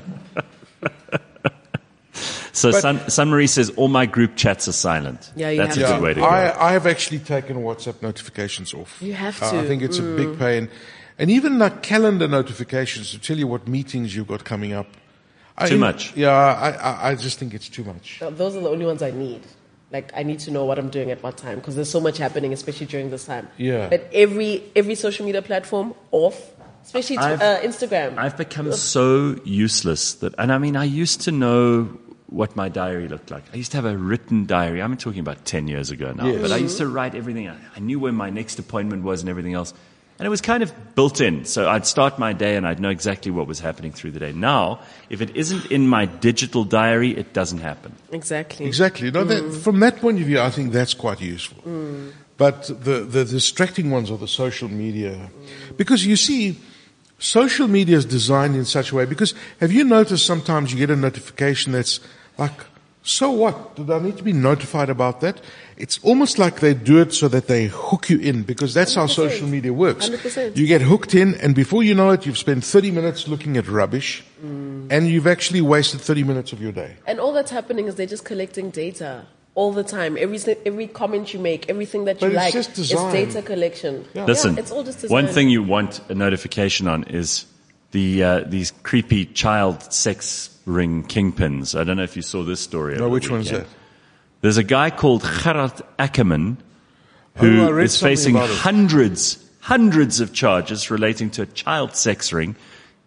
[SPEAKER 2] So
[SPEAKER 3] But-
[SPEAKER 2] Sun Marie says all my group chats are silent.
[SPEAKER 4] Yeah, you
[SPEAKER 2] That's a
[SPEAKER 4] have
[SPEAKER 2] good
[SPEAKER 4] to.
[SPEAKER 2] way to go.
[SPEAKER 3] I have actually taken WhatsApp notifications off.
[SPEAKER 4] You have
[SPEAKER 3] I
[SPEAKER 4] to.
[SPEAKER 3] think it's a big pain. And even like calendar notifications to tell you what meetings you've got coming up.
[SPEAKER 2] Too much.
[SPEAKER 3] Yeah, I just think it's too much.
[SPEAKER 4] Those are the only ones I need. Like, I need to know what I'm doing at what time because there's so much happening, especially during this time.
[SPEAKER 3] Yeah.
[SPEAKER 4] But every social media platform off, especially Instagram.
[SPEAKER 2] I've become so useless and I used to know what my diary looked like. I used to have a written diary. I'm talking about 10 years ago now,
[SPEAKER 3] Yes.
[SPEAKER 2] but I used to write everything. I knew when my next appointment was and everything else. And it was kind of built in. So I'd start my day and I'd know exactly what was happening through the day. Now, if it isn't in my digital diary, it doesn't happen.
[SPEAKER 4] Exactly.
[SPEAKER 3] Exactly. No, from that point of view, I think that's quite useful. But the distracting ones are the social media. Because you see, social media is designed in such a way, because have you noticed sometimes you get a notification that's like, so what? Did I need to be notified about that? It's almost like they do it so that they hook you in, because that's how
[SPEAKER 4] 100%.
[SPEAKER 3] social media works.
[SPEAKER 4] 100%.
[SPEAKER 3] You get hooked in, and before you know it, you've spent 30 minutes looking at rubbish, and you've actually wasted 30 minutes of your day.
[SPEAKER 4] And all that's happening is they're just collecting data all the time. Every comment you make, everything that you
[SPEAKER 3] But it's
[SPEAKER 4] like,
[SPEAKER 3] just
[SPEAKER 4] is
[SPEAKER 3] design.
[SPEAKER 4] data collection.
[SPEAKER 3] Yeah.
[SPEAKER 2] Listen,
[SPEAKER 4] it's all just design.
[SPEAKER 2] one thing you want a notification on is these creepy child sex ring kingpins. I don't know if you saw this story.
[SPEAKER 3] No,
[SPEAKER 2] over the
[SPEAKER 3] which one's
[SPEAKER 2] weekend.
[SPEAKER 3] that?
[SPEAKER 2] There's a guy called Gerard Ackerman
[SPEAKER 3] I
[SPEAKER 2] who
[SPEAKER 3] read
[SPEAKER 2] is
[SPEAKER 3] something
[SPEAKER 2] facing
[SPEAKER 3] about it.
[SPEAKER 2] hundreds of charges relating to a child sex ring.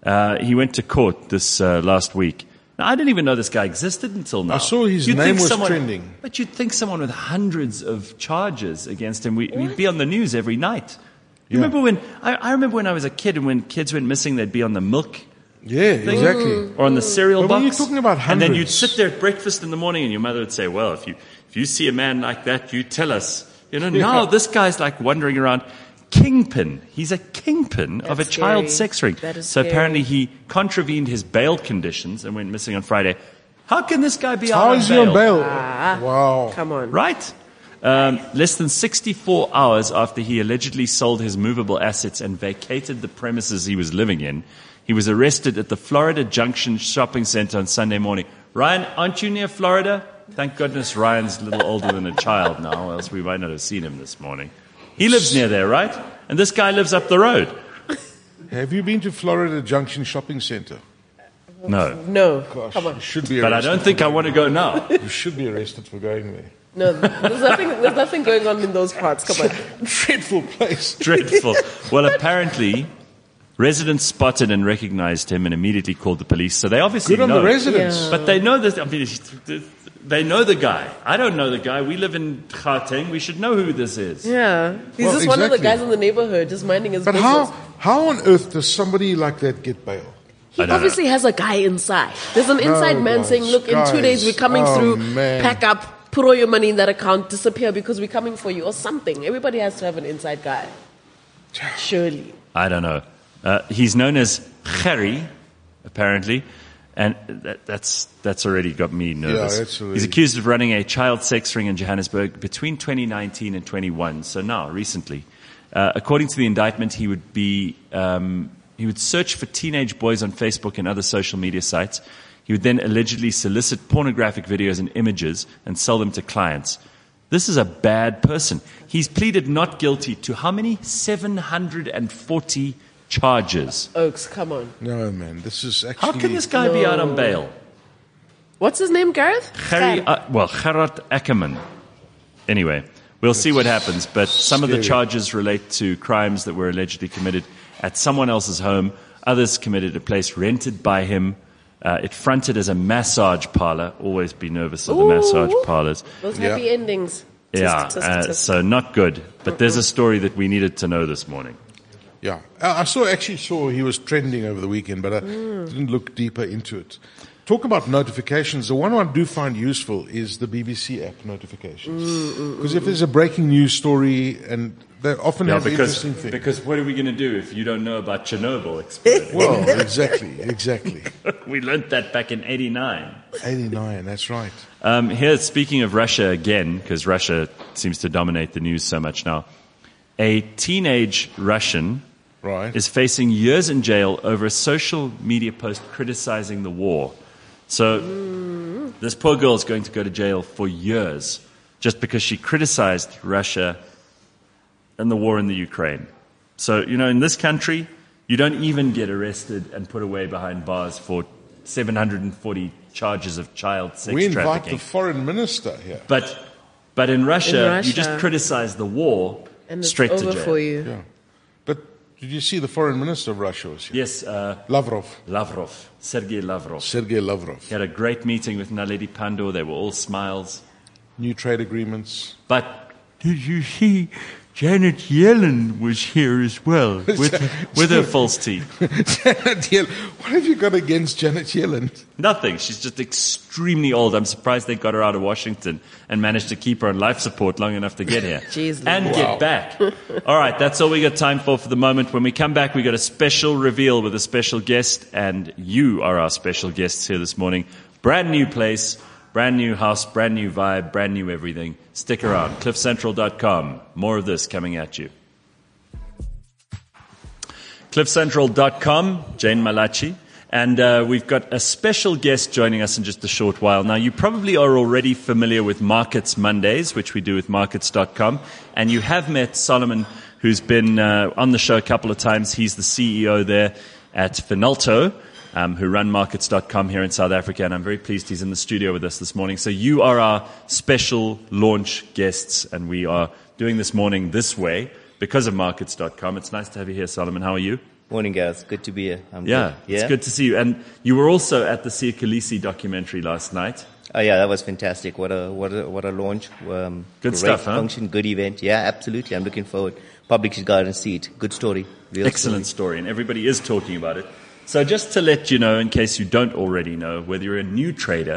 [SPEAKER 2] He went to court this last week. Now, I didn't even know this guy existed until now.
[SPEAKER 3] I saw his
[SPEAKER 2] You'd
[SPEAKER 3] name
[SPEAKER 2] think
[SPEAKER 3] was trending.
[SPEAKER 2] But you'd think someone with hundreds of charges against him, we'd be on the news every night. You
[SPEAKER 3] Yeah.
[SPEAKER 2] remember when I remember when I was a kid and when kids went missing, they'd be on the milk
[SPEAKER 3] Yeah, exactly.
[SPEAKER 2] or on the cereal
[SPEAKER 3] But
[SPEAKER 2] box.
[SPEAKER 3] when you're talking about
[SPEAKER 2] and then you'd
[SPEAKER 3] hundreds-
[SPEAKER 2] sit there at breakfast in the morning and your mother would say, well, if if you see a man like that, you tell us. Now this guy's like wandering around. Kingpin. He's a kingpin of a
[SPEAKER 4] That's
[SPEAKER 2] child
[SPEAKER 4] scary.
[SPEAKER 2] sex ring.
[SPEAKER 4] That is
[SPEAKER 2] So
[SPEAKER 4] scary.
[SPEAKER 2] apparently he contravened his bail conditions and went missing on Friday. How can this guy be out
[SPEAKER 3] How
[SPEAKER 2] on
[SPEAKER 3] is he
[SPEAKER 2] bail?
[SPEAKER 3] on bail?
[SPEAKER 4] Ah.
[SPEAKER 3] Wow.
[SPEAKER 4] Come on.
[SPEAKER 2] Right? Less than 64 hours after he allegedly sold his movable assets and vacated the premises he was living in, he was arrested at the Florida Junction shopping center on Sunday morning. Ryan, aren't you near Florida? Thank goodness Ryan's a little older than a child now, else we might not have seen him this morning. He lives near there, right? And this guy lives up the road.
[SPEAKER 3] Have you been to Florida Junction Shopping Center?
[SPEAKER 2] No.
[SPEAKER 4] No.
[SPEAKER 3] Gosh,
[SPEAKER 4] Come on.
[SPEAKER 3] you should be
[SPEAKER 2] But I
[SPEAKER 3] arrested.
[SPEAKER 2] don't think I want to go now.
[SPEAKER 3] You should be arrested for going there.
[SPEAKER 4] No, there's nothing going on in those parts. Come on.
[SPEAKER 3] Dreadful place.
[SPEAKER 2] Dreadful. Well, apparently, residents spotted and recognized him and immediately called the police. So they obviously
[SPEAKER 3] Good on
[SPEAKER 2] know.
[SPEAKER 3] the residents.
[SPEAKER 4] Yeah.
[SPEAKER 2] But they know this. I mean, they know the guy. I don't know the guy. We live in Gauteng. We should know who this is.
[SPEAKER 4] Yeah. He's
[SPEAKER 3] Well,
[SPEAKER 4] just one of the
[SPEAKER 3] exactly.
[SPEAKER 4] guys in the neighborhood, just minding his
[SPEAKER 3] But
[SPEAKER 4] business.
[SPEAKER 3] how on earth does somebody like that get bail?
[SPEAKER 4] He
[SPEAKER 2] don't know.
[SPEAKER 4] obviously has a guy inside. There's an inside man
[SPEAKER 3] guys,
[SPEAKER 4] saying, look, in 2 days we're coming
[SPEAKER 3] guys.
[SPEAKER 4] through,
[SPEAKER 3] Oh, man.
[SPEAKER 4] pack up, put all your money in that account, disappear because we're coming for you or something. Everybody has to have an inside guy. Surely.
[SPEAKER 2] I don't know. He's known as Gerry, apparently, and that's already got me nervous.
[SPEAKER 3] Yeah, that's already-
[SPEAKER 2] He's accused of running a child sex ring in Johannesburg between 2019 and 21, so now, recently. According to the indictment, he would search for teenage boys on Facebook and other social media sites. He would then allegedly solicit pornographic videos and images and sell them to clients. This is a bad person. He's pleaded not guilty to how many? 740 charges.
[SPEAKER 4] Oaks, come on.
[SPEAKER 3] No, man. This is actually...
[SPEAKER 2] How can this guy be out on bail?
[SPEAKER 4] What's his name, Gareth?
[SPEAKER 2] Gerard Ackerman. Anyway, we'll see what happens, but some of the
[SPEAKER 3] scary.
[SPEAKER 2] charges relate to crimes that were allegedly committed at someone else's home. Others committed at a place rented by him. It fronted as a massage parlor. Always be nervous of the massage
[SPEAKER 4] Ooh.
[SPEAKER 2] parlors.
[SPEAKER 4] Those happy endings.
[SPEAKER 2] Yeah,
[SPEAKER 4] Tisk, tisk, tisk.
[SPEAKER 2] so not good. But there's a story that we needed to know this morning.
[SPEAKER 3] Yeah. I actually saw he was trending over the weekend, but I didn't look deeper into it. Talk about notifications. The one I do find useful is the BBC app notifications. Because if there's a breaking news story, and they often have interesting things.
[SPEAKER 2] because what are we going to do if you don't know about Chernobyl exploding?
[SPEAKER 3] Well, exactly.
[SPEAKER 2] We learned that back in 89.
[SPEAKER 3] 89, that's right.
[SPEAKER 2] Here, speaking of Russia again, because Russia seems to dominate the news so much now, a teenage Russian
[SPEAKER 3] Right.
[SPEAKER 2] is facing years in jail over a social media post criticizing the war. So this poor girl is going to go to jail for years just because she criticized Russia and the war in the Ukraine. So, in this country, you don't even get arrested and put away behind bars for 740 charges of child sex
[SPEAKER 3] We invite
[SPEAKER 2] trafficking.
[SPEAKER 3] the foreign minister here.
[SPEAKER 2] But in Russia, you just
[SPEAKER 4] Russia.
[SPEAKER 2] criticize the war
[SPEAKER 4] And it's
[SPEAKER 2] straight
[SPEAKER 4] over
[SPEAKER 2] to jail.
[SPEAKER 4] for you.
[SPEAKER 3] Yeah. But did you see the foreign minister of Russia was here?
[SPEAKER 2] Yes,
[SPEAKER 3] Lavrov.
[SPEAKER 2] Sergei Lavrov.
[SPEAKER 3] Sergei Lavrov.
[SPEAKER 2] He had a great meeting with Naledi Pandor. They were all smiles.
[SPEAKER 3] New trade agreements.
[SPEAKER 2] But did you see Janet Yellen was here as well with her false teeth?
[SPEAKER 3] Janet Yellen. What have you got against Janet Yellen?
[SPEAKER 2] Nothing. She's just extremely old. I'm surprised they got her out of Washington and managed to keep her on life support long enough to get here.
[SPEAKER 4] Jeez,
[SPEAKER 2] and
[SPEAKER 3] wow.
[SPEAKER 2] get back. All right, that's all we got time for the moment. When we come back, we got a special reveal with a special guest, and you are our special guests here this morning. Brand new place, brand new house, brand new vibe, brand new everything. Stick around. CliffCentral.com. More of this coming at you. CliffCentral.com, Jane Malachi. And we've got a special guest joining us in just a short while. Now, you probably are already familiar with Markets Mondays, which we do with Markets.com. And you have met Solomon, who's been on the show a couple of times. He's the CEO there at Finalto, who run Markets.com here in South Africa. And I'm very pleased he's in the studio with us this morning. So you are our special launch guests, and we are doing this morning this way because of Markets.com. It's nice to have you here, Solomon. How are you?
[SPEAKER 1] Morning, guys. Good to be here. I'm
[SPEAKER 2] Yeah,
[SPEAKER 1] good.
[SPEAKER 2] it's good to see you. And you were also at the Sia Khaleesi documentary last night.
[SPEAKER 1] Oh, yeah, that was fantastic. What a launch.
[SPEAKER 2] Good
[SPEAKER 1] great
[SPEAKER 2] stuff, huh?
[SPEAKER 1] function, good event. Yeah, absolutely. I'm looking forward. Public should go out and see it. Good story. Real
[SPEAKER 2] Excellent story, and everybody is talking about it. So just to let you know, in case you don't already know, whether you're a new trader,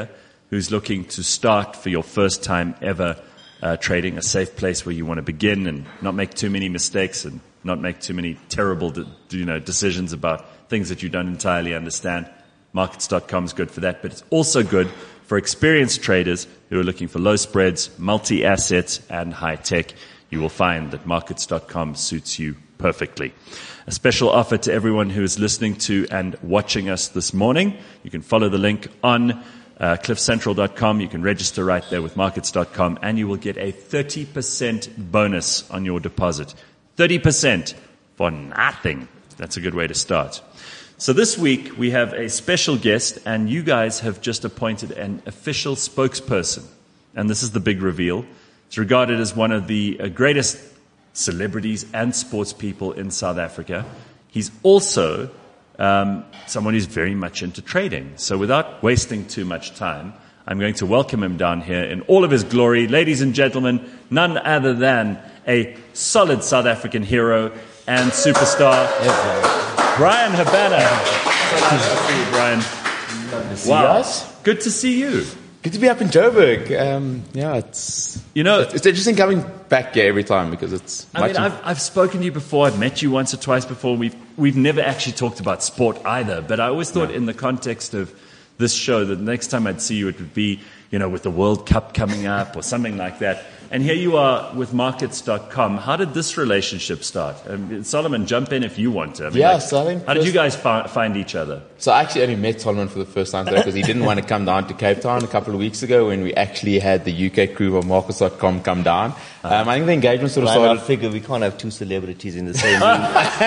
[SPEAKER 2] who's looking to start for your first time ever trading, a safe place where you want to begin and not make too many mistakes and not make too many terrible decisions about things that you don't entirely understand. Markets.com is good for that, but it's also good for experienced traders who are looking for low spreads, multi-assets, and high tech. You will find that Markets.com suits you perfectly. A special offer to everyone who is listening to and watching us this morning. You can follow the link on cliffcentral.com. You can register right there with Markets.com, and you will get a 30% bonus on your deposit. 30% for nothing. That's a good way to start. So this week we have a special guest, and you guys have just appointed an official spokesperson. And this is the big reveal. It's regarded as one of the greatest celebrities and sports people in South Africa. He's also someone who's very much into trading. So without wasting too much time, I'm going to welcome him down here in all of his glory. Ladies and gentlemen, none other than a solid South African hero and superstar, Bryan Habana. So nice to see you, Bryan. Wow. Good to see you.
[SPEAKER 6] Good to be up in Joburg. It's interesting coming back here every time because it's.
[SPEAKER 2] I've spoken to you before. I've met you once or twice before. We've never actually talked about sport either. But I always thought in the context of this show that the next time I'd see you, it would be with the World Cup coming up or something like that. And here you are with Markets.com. How did this relationship start? Solomon, jump in if you want to. How did you guys find each other?
[SPEAKER 6] So I actually only met Solomon for the first time today because he didn't want to come down to Cape Town a couple of weeks ago when we actually had the UK crew of Markets.com come down. I think the engagement sort of started.
[SPEAKER 1] I figure we can't have two celebrities in the same room.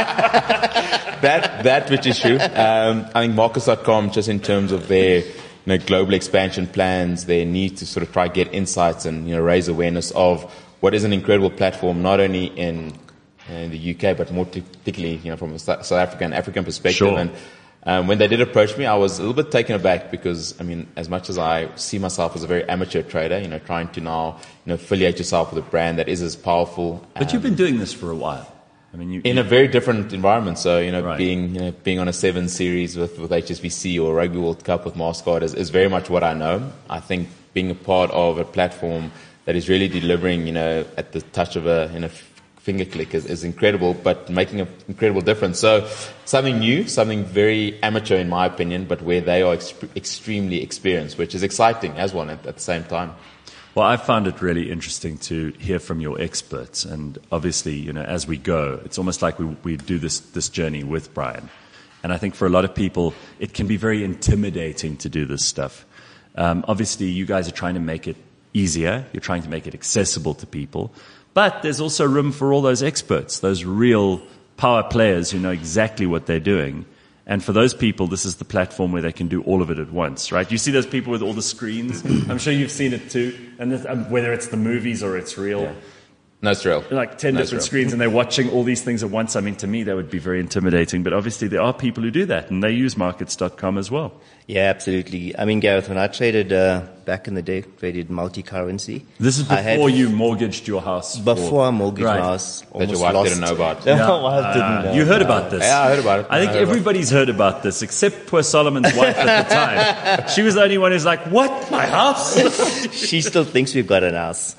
[SPEAKER 6] that which is true. I think Markets.com, just in terms of their global expansion plans, their need to sort of try to get insights and raise awareness of what is an incredible platform, not only in the UK but more particularly from a South African perspective.
[SPEAKER 2] Sure.
[SPEAKER 6] And when they did approach me, I was a little bit taken aback because as much as I see myself as a very amateur trader, trying to now affiliate yourself with a brand that is as powerful.
[SPEAKER 2] But you've been doing this for a while.
[SPEAKER 6] In a very different environment. So,
[SPEAKER 2] right.
[SPEAKER 6] being on a 7 series with HSBC or Rugby World Cup with Mastercard is very much what I know. I think being a part of a platform that is really delivering, at the touch of a finger click is incredible, but making an incredible difference. So something new, something very amateur in my opinion, but where they are extremely experienced, which is exciting as one at the same time.
[SPEAKER 2] Well, I found it really interesting to hear from your experts. And obviously, as we go, it's almost like we do this journey with Bryan. And I think for a lot of people, it can be very intimidating to do this stuff. Obviously, you guys are trying to make it easier. You're trying to make it accessible to people. But there's also room for all those experts, those real power players who know exactly what they're doing. And for those people, this is the platform where they can do all of it at once, right? You see those people with all the screens? I'm sure you've seen it too. And whether it's the movies or it's real.
[SPEAKER 6] Yeah. No, it's real.
[SPEAKER 2] Like 10 different screens and they're watching all these things at once. To me, that would be very intimidating. But obviously, there are people who do that and they use Markets.com as well.
[SPEAKER 1] Yeah, absolutely. Gareth, when I traded back in the day, traded multi-currency.
[SPEAKER 2] This is before you mortgaged your house.
[SPEAKER 1] Before I mortgaged my house.
[SPEAKER 6] That your wife didn't know about.
[SPEAKER 1] My wife didn't know.
[SPEAKER 2] You heard about this?
[SPEAKER 6] Yeah, I heard about it.
[SPEAKER 2] I think everybody's heard about this, except poor Solomon's wife at the time. She was the only one who's like, what? My house?
[SPEAKER 1] She still thinks we've got an house.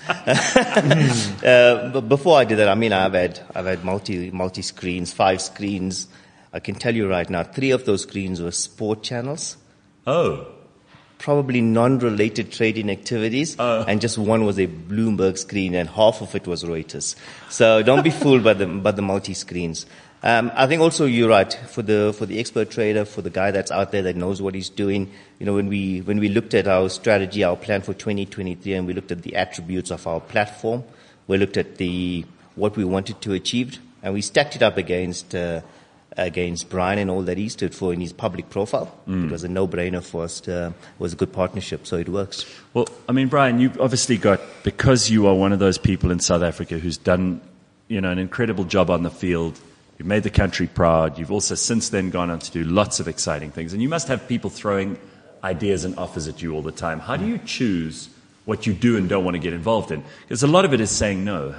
[SPEAKER 1] But before I did that, I've had multi screens, 5 screens. I can tell you right now, 3 of those screens were sport channels.
[SPEAKER 2] Oh.
[SPEAKER 1] Probably non-related trading activities, and just one was a Bloomberg screen, and half of it was Reuters. So don't be fooled by the multi-screens. I think also you're right for the expert trader, for the guy that's out there that knows what he's doing. When we looked at our strategy, our plan for 2023, and we looked at the attributes of our platform, we looked at what we wanted to achieve, and we stacked it up against Bryan and all that he stood for in his public profile. It was a no-brainer for us. Was a good partnership, so it works.
[SPEAKER 2] Well, Bryan, you've obviously got, because you are one of those people in South Africa who's done, an incredible job on the field. You've made the country proud. You've also since then gone on to do lots of exciting things. And you must have people throwing ideas and offers at you all the time. How do you choose what you do and don't want to get involved in? Because a lot of it is saying no, huh?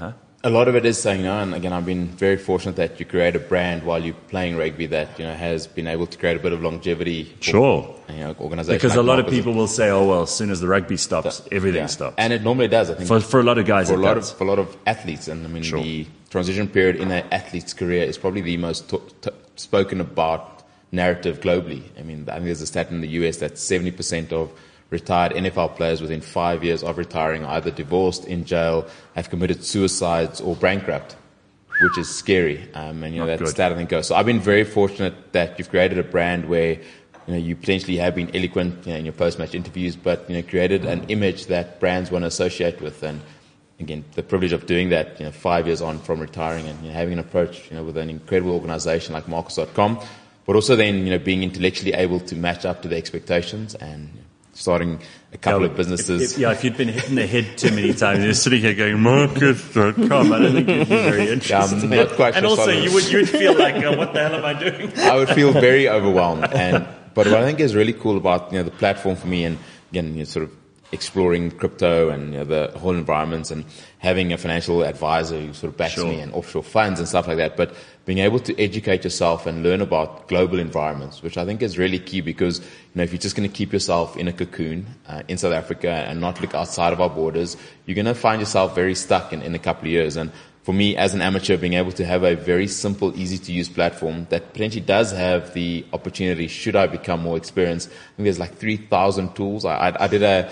[SPEAKER 6] a lot of it is saying no, and again, I've been very fortunate that you create a brand while you're playing rugby that has been able to create a bit of longevity.
[SPEAKER 2] Sure.
[SPEAKER 6] Organization
[SPEAKER 2] Because
[SPEAKER 6] like
[SPEAKER 2] a lot of
[SPEAKER 6] Marcus.
[SPEAKER 2] people will say, "Oh well, as soon as the rugby stops, everything stops."
[SPEAKER 6] And it normally does. I think
[SPEAKER 2] For a lot of guys,
[SPEAKER 6] for
[SPEAKER 2] it does.
[SPEAKER 6] for a lot of athletes, and I mean
[SPEAKER 2] Sure.
[SPEAKER 6] the transition period in an athlete's career is probably the most spoken about narrative globally. I mean, I think there's a stat in the US that 70% of retired NFL players within 5 years of retiring are either divorced, in jail, have committed suicides, or bankrupt, which is scary. And that
[SPEAKER 2] good.
[SPEAKER 6] stat I think goes. So I've been very fortunate that you've created a brand where you potentially have been eloquent in your post-match interviews, but created an image that brands want to associate with. And again, the privilege of doing that 5 years on from retiring and having an approach with an incredible organization like Marcus.com, but also then being intellectually able to match up to the expectations and starting a couple of businesses.
[SPEAKER 2] If you'd been hitting the head too many times, you're sitting here going, Marcus.com, I don't think you'd be very interested.
[SPEAKER 6] I'm not quite
[SPEAKER 2] and
[SPEAKER 6] sure
[SPEAKER 2] also,
[SPEAKER 6] Solomon-
[SPEAKER 2] you'd feel like, what the hell am I doing?
[SPEAKER 6] I would feel very overwhelmed. But what I think is really cool about the platform for me, and again, sort of exploring crypto and the whole environments, and having a financial advisor who sort of backs
[SPEAKER 2] Sure.
[SPEAKER 6] me, and offshore funds and stuff like that. But being able to educate yourself and learn about global environments, which I think is really key, because if you're just going to keep yourself in a cocoon in South Africa and not look outside of our borders, you're going to find yourself very stuck in a couple of years. And for me, as an amateur, being able to have a very simple, easy-to-use platform that potentially does have the opportunity, should I become more experienced. I think there's like 3,000 tools. I did a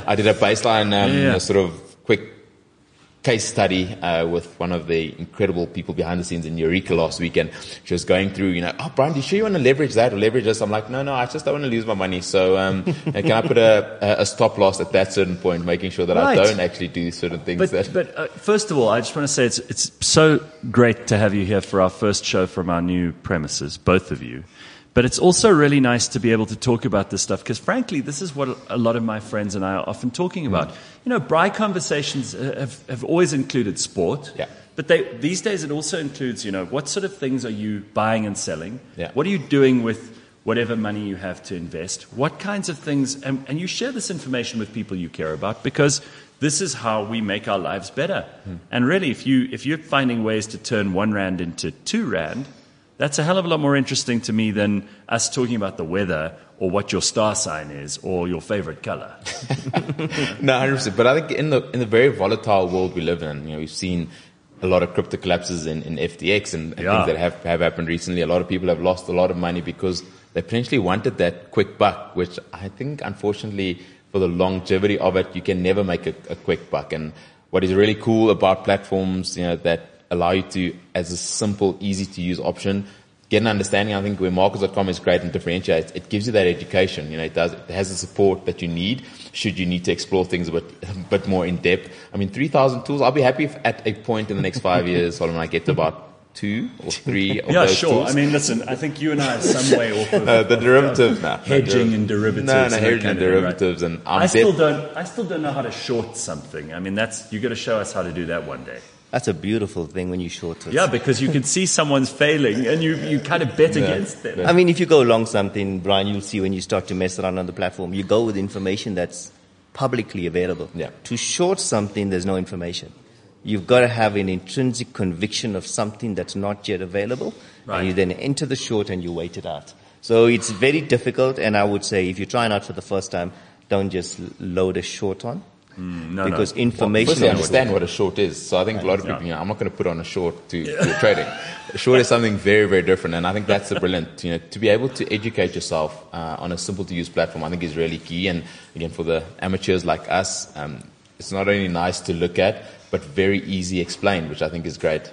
[SPEAKER 6] baseline sort of quick case study with one of the incredible people behind the scenes in Eureka last weekend. She was going through, Brian, do you sure you want to leverage that or leverage this? I'm like, no, I just don't want to lose my money. So can I put a stop loss at that certain point, making sure that
[SPEAKER 2] Right.
[SPEAKER 6] I don't actually do certain things.
[SPEAKER 2] But first of all, I just want to say it's so great to have you here for our first show from our new premises, both of you. But it's also really nice to be able to talk about this stuff, because frankly, this is what a lot of my friends and I are often talking about. Braai conversations have always included sport.
[SPEAKER 6] Yeah.
[SPEAKER 2] But these days it also includes, what sort of things are you buying and selling?
[SPEAKER 6] Yeah.
[SPEAKER 2] What are you doing with whatever money you have to invest? What kinds of things, and you share this information with people you care about, because this is how we make our lives better. And really, if you're finding ways to turn 1 rand into 2 rand, that's a hell of a lot more interesting to me than us talking about the weather or what your star sign is or your favorite color.
[SPEAKER 6] No, 100%. But I think in the very volatile world we live in, we've seen a lot of crypto collapses in FTX and things that have happened recently. A lot of people have lost a lot of money because they potentially wanted that quick buck, which I think, unfortunately, for the longevity of it, you can never make a quick buck. And what is really cool about platforms, that allow you to, as a simple, easy-to-use option, get an understanding. I think where Marcus.com is great and differentiates, it gives you that education. It has the support that you need should you need to explore things a bit more in depth. I mean, 3,000 tools. I'll be happy if at a point in the next 5 years, Solomon, I get to about 2 or 3 of those
[SPEAKER 2] sure.
[SPEAKER 6] tools.
[SPEAKER 2] I mean, listen, I think you and I are some way off of
[SPEAKER 6] The derivatives,
[SPEAKER 2] hedging and derivatives.
[SPEAKER 6] No,
[SPEAKER 2] and that
[SPEAKER 6] hedging
[SPEAKER 2] kind
[SPEAKER 6] and
[SPEAKER 2] of thing, right?
[SPEAKER 6] derivatives, and
[SPEAKER 2] I still don't know how to short something. I mean, you got to show us how to do that one day.
[SPEAKER 1] That's a beautiful thing when you short it.
[SPEAKER 2] Yeah, because you can see someone's failing and you kind of bet against them.
[SPEAKER 1] I mean, if you go along something, Brian, you'll see when you start to mess around on the platform, you go with information that's publicly available.
[SPEAKER 6] Yeah.
[SPEAKER 1] To short something, there's no information. You've got to have an intrinsic conviction of something that's not yet available.
[SPEAKER 2] Right.
[SPEAKER 1] And you then enter the short and you wait it out. So it's very difficult, and I would say if you're trying out for the first time, don't just load a short on. Because information.
[SPEAKER 6] Firstly, I understand what a short is. So I think a lot of people, I'm not going to put on a short to trading. A short is something very, very different. And I think that's the brilliant, to be able to educate yourself on a simple to use platform, I think is really key. And again, for the amateurs like us, it's not only nice to look at, but very easy explained, which I think is great.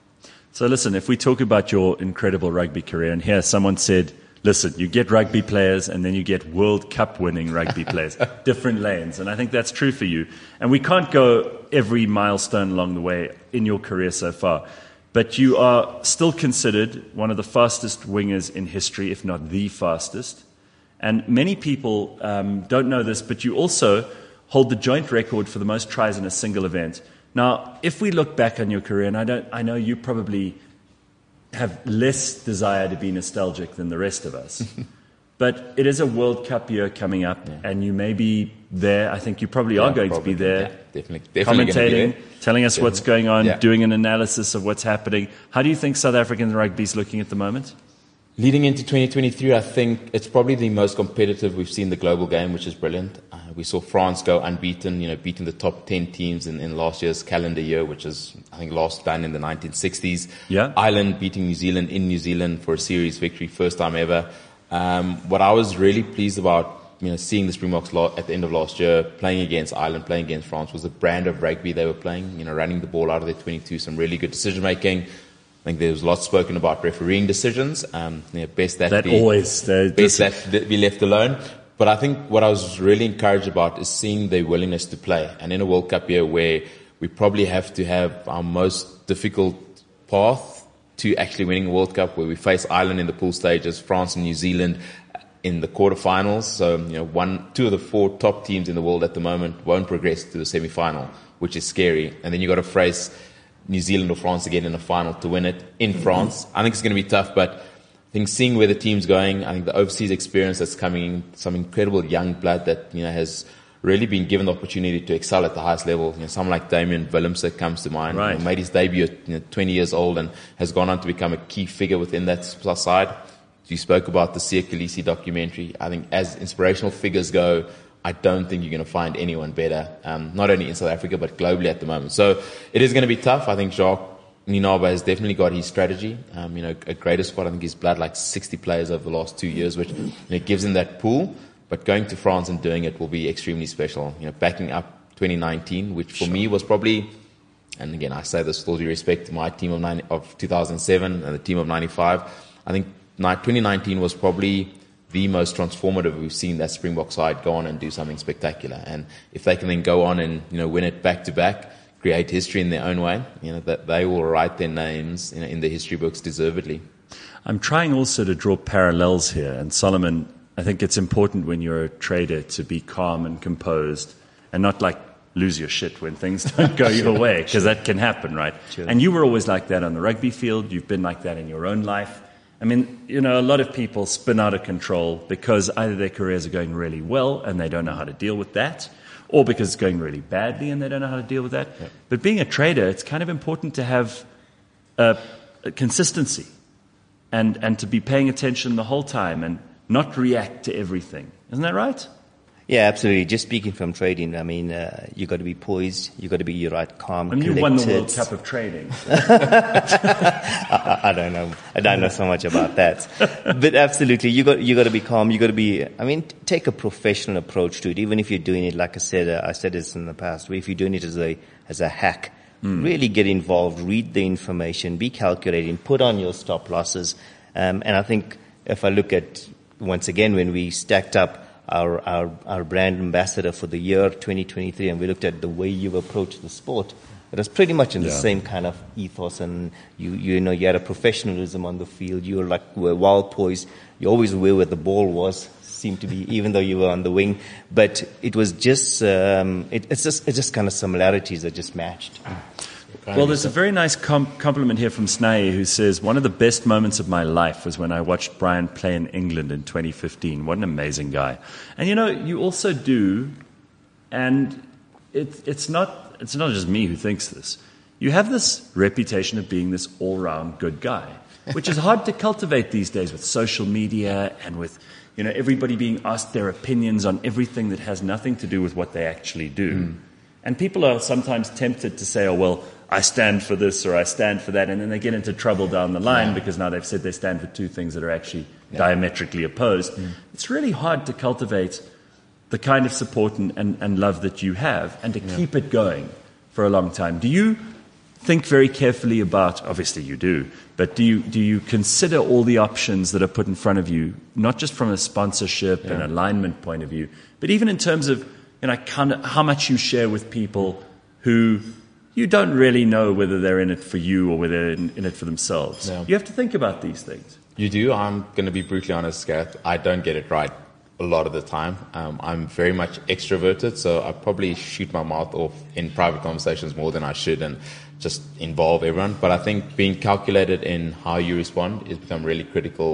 [SPEAKER 2] So listen, if we talk about your incredible rugby career, and here someone said, listen, you get rugby players and then you get World Cup winning rugby players, different lanes. And I think that's true for you. And we can't go every milestone along the way in your career so far. But you are still considered one of the fastest wingers in history, if not the fastest. And many people don't know this, but you also hold the joint record for the most tries in a single event. Now, if we look back on your career, and I know you probably have less desire to be nostalgic than the rest of us. But it is a World Cup year coming up, and you may be there. I think you probably are going to be there.
[SPEAKER 6] Yeah, definitely gonna be
[SPEAKER 2] commentating,
[SPEAKER 6] there.
[SPEAKER 2] telling us what's going on,
[SPEAKER 6] Yeah.
[SPEAKER 2] doing an analysis of what's happening. How do you think South African rugby is looking at the moment?
[SPEAKER 6] Leading into 2023, I think it's probably the most competitive we've seen the global game, which is brilliant. We saw France go unbeaten, beating the top 10 teams in last year's calendar year, which is, I think, last done in the 1960s.
[SPEAKER 2] Yeah.
[SPEAKER 6] Ireland beating New Zealand in New Zealand for a series victory, first time ever. What I was really pleased about, seeing the Springboks at the end of last year, playing against Ireland, playing against France, was the brand of rugby they were playing, running the ball out of their 22, some really good decision making. I think there was lots spoken about refereeing decisions. Best that be left alone. But I think what I was really encouraged about is seeing their willingness to play. And in a World Cup year where we probably have to have our most difficult path to actually winning a World Cup, where we face Ireland in the pool stages, France and New Zealand in the quarterfinals. So, two of the 4 top teams in the world at the moment won't progress to the semi-final, which is scary. And then you got to face New Zealand or France again in the final to win it in France. I think it's going to be tough, but I think seeing where the team's going, I think the overseas experience that's coming in, some incredible young blood that, has really been given the opportunity to excel at the highest level. Someone like Damien Willemse comes to mind.
[SPEAKER 2] Right.
[SPEAKER 6] Made his debut at 20 years old and has gone on to become a key figure within that side. You spoke about the Siya Kolisi documentary. I think as inspirational figures go, I don't think you're going to find anyone better, not only in South Africa, but globally at the moment. So it is going to be tough. I think Jacques Nienaber has definitely got his strategy. A greater squad. I think he's blood like 60 players over the last 2 years, which gives him that pool. But going to France and doing it will be extremely special. Backing up 2019, which for me was probably, and again, I say this with all due respect to my team of 2007 and the team of 95. I think 2019 was probably the most transformative we've seen that Springbok side go on and do something spectacular. And if they can then go on and win it back to back, create history in their own way, that they will write their names in the history books deservedly.
[SPEAKER 2] I'm trying also to draw parallels here. And Solomon, I think it's important when you're a trader to be calm and composed and not lose your shit when things don't go your way, because that can happen, right?
[SPEAKER 1] Sure.
[SPEAKER 2] And you were always like that on the rugby field. You've been like that in your own life. I mean, a lot of people spin out of control because either their careers are going really well and they don't know how to deal with that, or because it's going really badly and they don't know how to deal with that. Yep. But being a trader, it's kind of important to have a consistency and to be paying attention the whole time and not react to everything. Isn't that right?
[SPEAKER 1] Yeah, absolutely. Just speaking from trading, I mean, you got to be poised. You got to be calm,
[SPEAKER 2] and
[SPEAKER 1] collected.
[SPEAKER 2] You won the World Cup of trading.
[SPEAKER 1] I don't know. I don't know so much about that. But absolutely, you got to be calm. You got to be. I mean, take a professional approach to it. Even if you're doing it, like I said this in the past. If you're doing it as a hack, really get involved. Read the information. Be calculating. Put on your stop losses. And I think if I look at once again when we stacked up our brand ambassador for the year 2023, and we looked at the way you approach the sport, it was pretty much in the same kind of ethos, and you had a professionalism on the field. You were well poised. You always knew where the ball was, seemed to be, even though you were on the wing. But it was just it's just kind of similarities that just matched.
[SPEAKER 2] Well, there's a very nice compliment here from Snae, who says, one of the best moments of my life was when I watched Brian play in England in 2015. What an amazing guy. And you also do, and it's not just me who thinks this. You have this reputation of being this all-round good guy, which is hard to cultivate these days with social media and with everybody being asked their opinions on everything that has nothing to do with what they actually do. And people are sometimes tempted to say, oh, well, I stand for this or I stand for that, and then they get into trouble down the line because now they've said they stand for two things that are actually diametrically opposed. It's really hard to cultivate the kind of support and love that you have and to keep it going for a long time. Do you think very carefully about, obviously you do, but do you consider all the options that are put in front of you, not just from a sponsorship and alignment point of view, but even in terms of how much you share with people who you don't really know whether they're in it for you or whether they're in it for themselves. Yeah. You have to think about these things.
[SPEAKER 6] You do. I'm going to be brutally honest, Gareth. I don't get it right a lot of the time. I'm very much extroverted, so I probably shoot my mouth off in private conversations more than I should and just involve everyone. But I think being calculated in how you respond has become really critical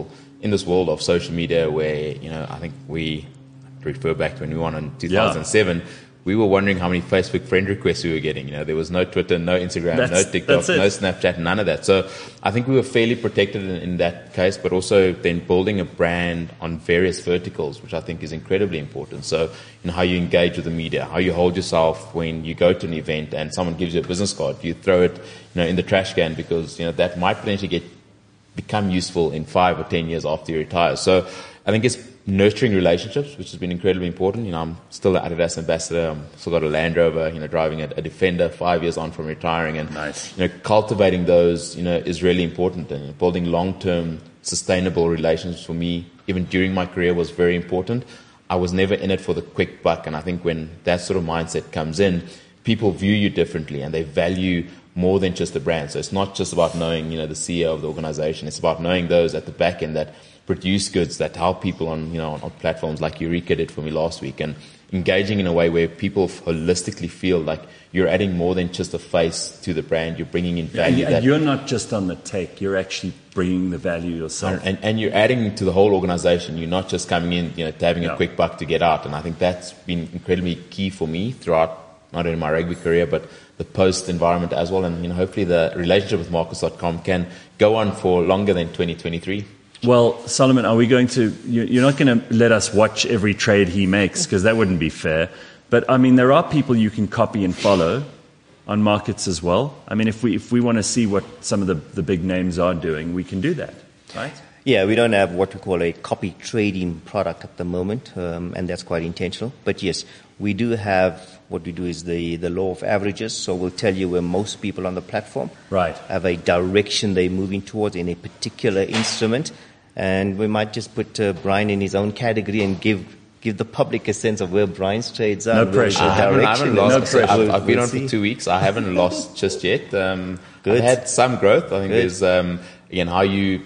[SPEAKER 6] in this world of social media where, I think we refer back to when we won in 2007, we were wondering how many Facebook friend requests we were getting. There was no Twitter, no Instagram, no TikTok, no Snapchat, none of that. So I think we were fairly protected in that case, but also then building a brand on various verticals, which I think is incredibly important. So, how you engage with the media, how you hold yourself when you go to an event and someone gives you a business card, you throw it, in the trash can because, that might potentially become useful in 5 or 10 years after you retire. So I think it's nurturing relationships, which has been incredibly important. I'm still an Adidas ambassador. I've still got a Land Rover, driving a Defender 5 years on from retiring. And,
[SPEAKER 2] nice.
[SPEAKER 6] Cultivating those, is really important. And building long-term sustainable relationships for me, even during my career, was very important. I was never in it for the quick buck. And I think when that sort of mindset comes in, people view you differently and they value more than just the brand. So it's not just about knowing, the CEO of the organization. It's about knowing those at the back end that produce goods that help people on, on platforms like Eureka did for me last week, and engaging in a way where people holistically feel like you're adding more than just a face to the brand. You're bringing in value.
[SPEAKER 2] And you're not just on the take. You're actually bringing the value yourself.
[SPEAKER 6] And you're adding to the whole organization. You're not just coming in, to having a quick buck to get out. And I think that's been incredibly key for me throughout not only my rugby career, but the post environment as well. And, hopefully the relationship with Marcus.com can go on for longer than 2023.
[SPEAKER 2] Well, Solomon, are we going to, you're not going to let us watch every trade he makes because that wouldn't be fair. But I mean, there are people you can copy and follow on markets as well. I mean, if we want to see what some of the big names are doing, we can do that, right?
[SPEAKER 1] Yeah, we don't have what we call a copy trading product at the moment, and that's quite intentional. But yes, we do have, what we do is the law of averages. So we'll tell you where most people on the platform have a direction they're moving towards in a particular instrument. And we might just put Brian in his own category and give the public a sense of where Brian's trades are.
[SPEAKER 2] No pressure.
[SPEAKER 6] I haven't lost.
[SPEAKER 2] No pressure.
[SPEAKER 6] I've been on for 2 weeks. I haven't lost just yet. Good. I've had some growth. I think there's, again, how you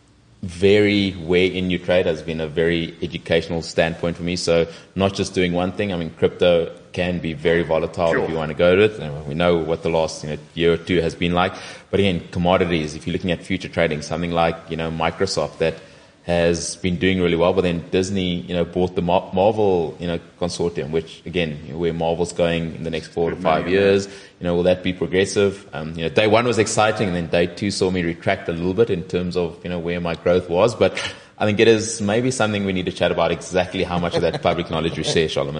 [SPEAKER 6] vary where in your trade has been a very educational standpoint for me. So not just doing one thing. I mean, crypto can be very volatile if you want to go to it. And we know what the last year or two has been like. But again, commodities, if you're looking at future trading, something like, Microsoft that has been doing really well, but then Disney, bought the Marvel, consortium, which again, where Marvel's going in the next 4 to 5 years, will that be progressive? Day one was exciting, and then day two saw me retract a little bit in terms of, where my growth was, but I think it is maybe something we need to chat about exactly how much of that public knowledge we share, Solomon.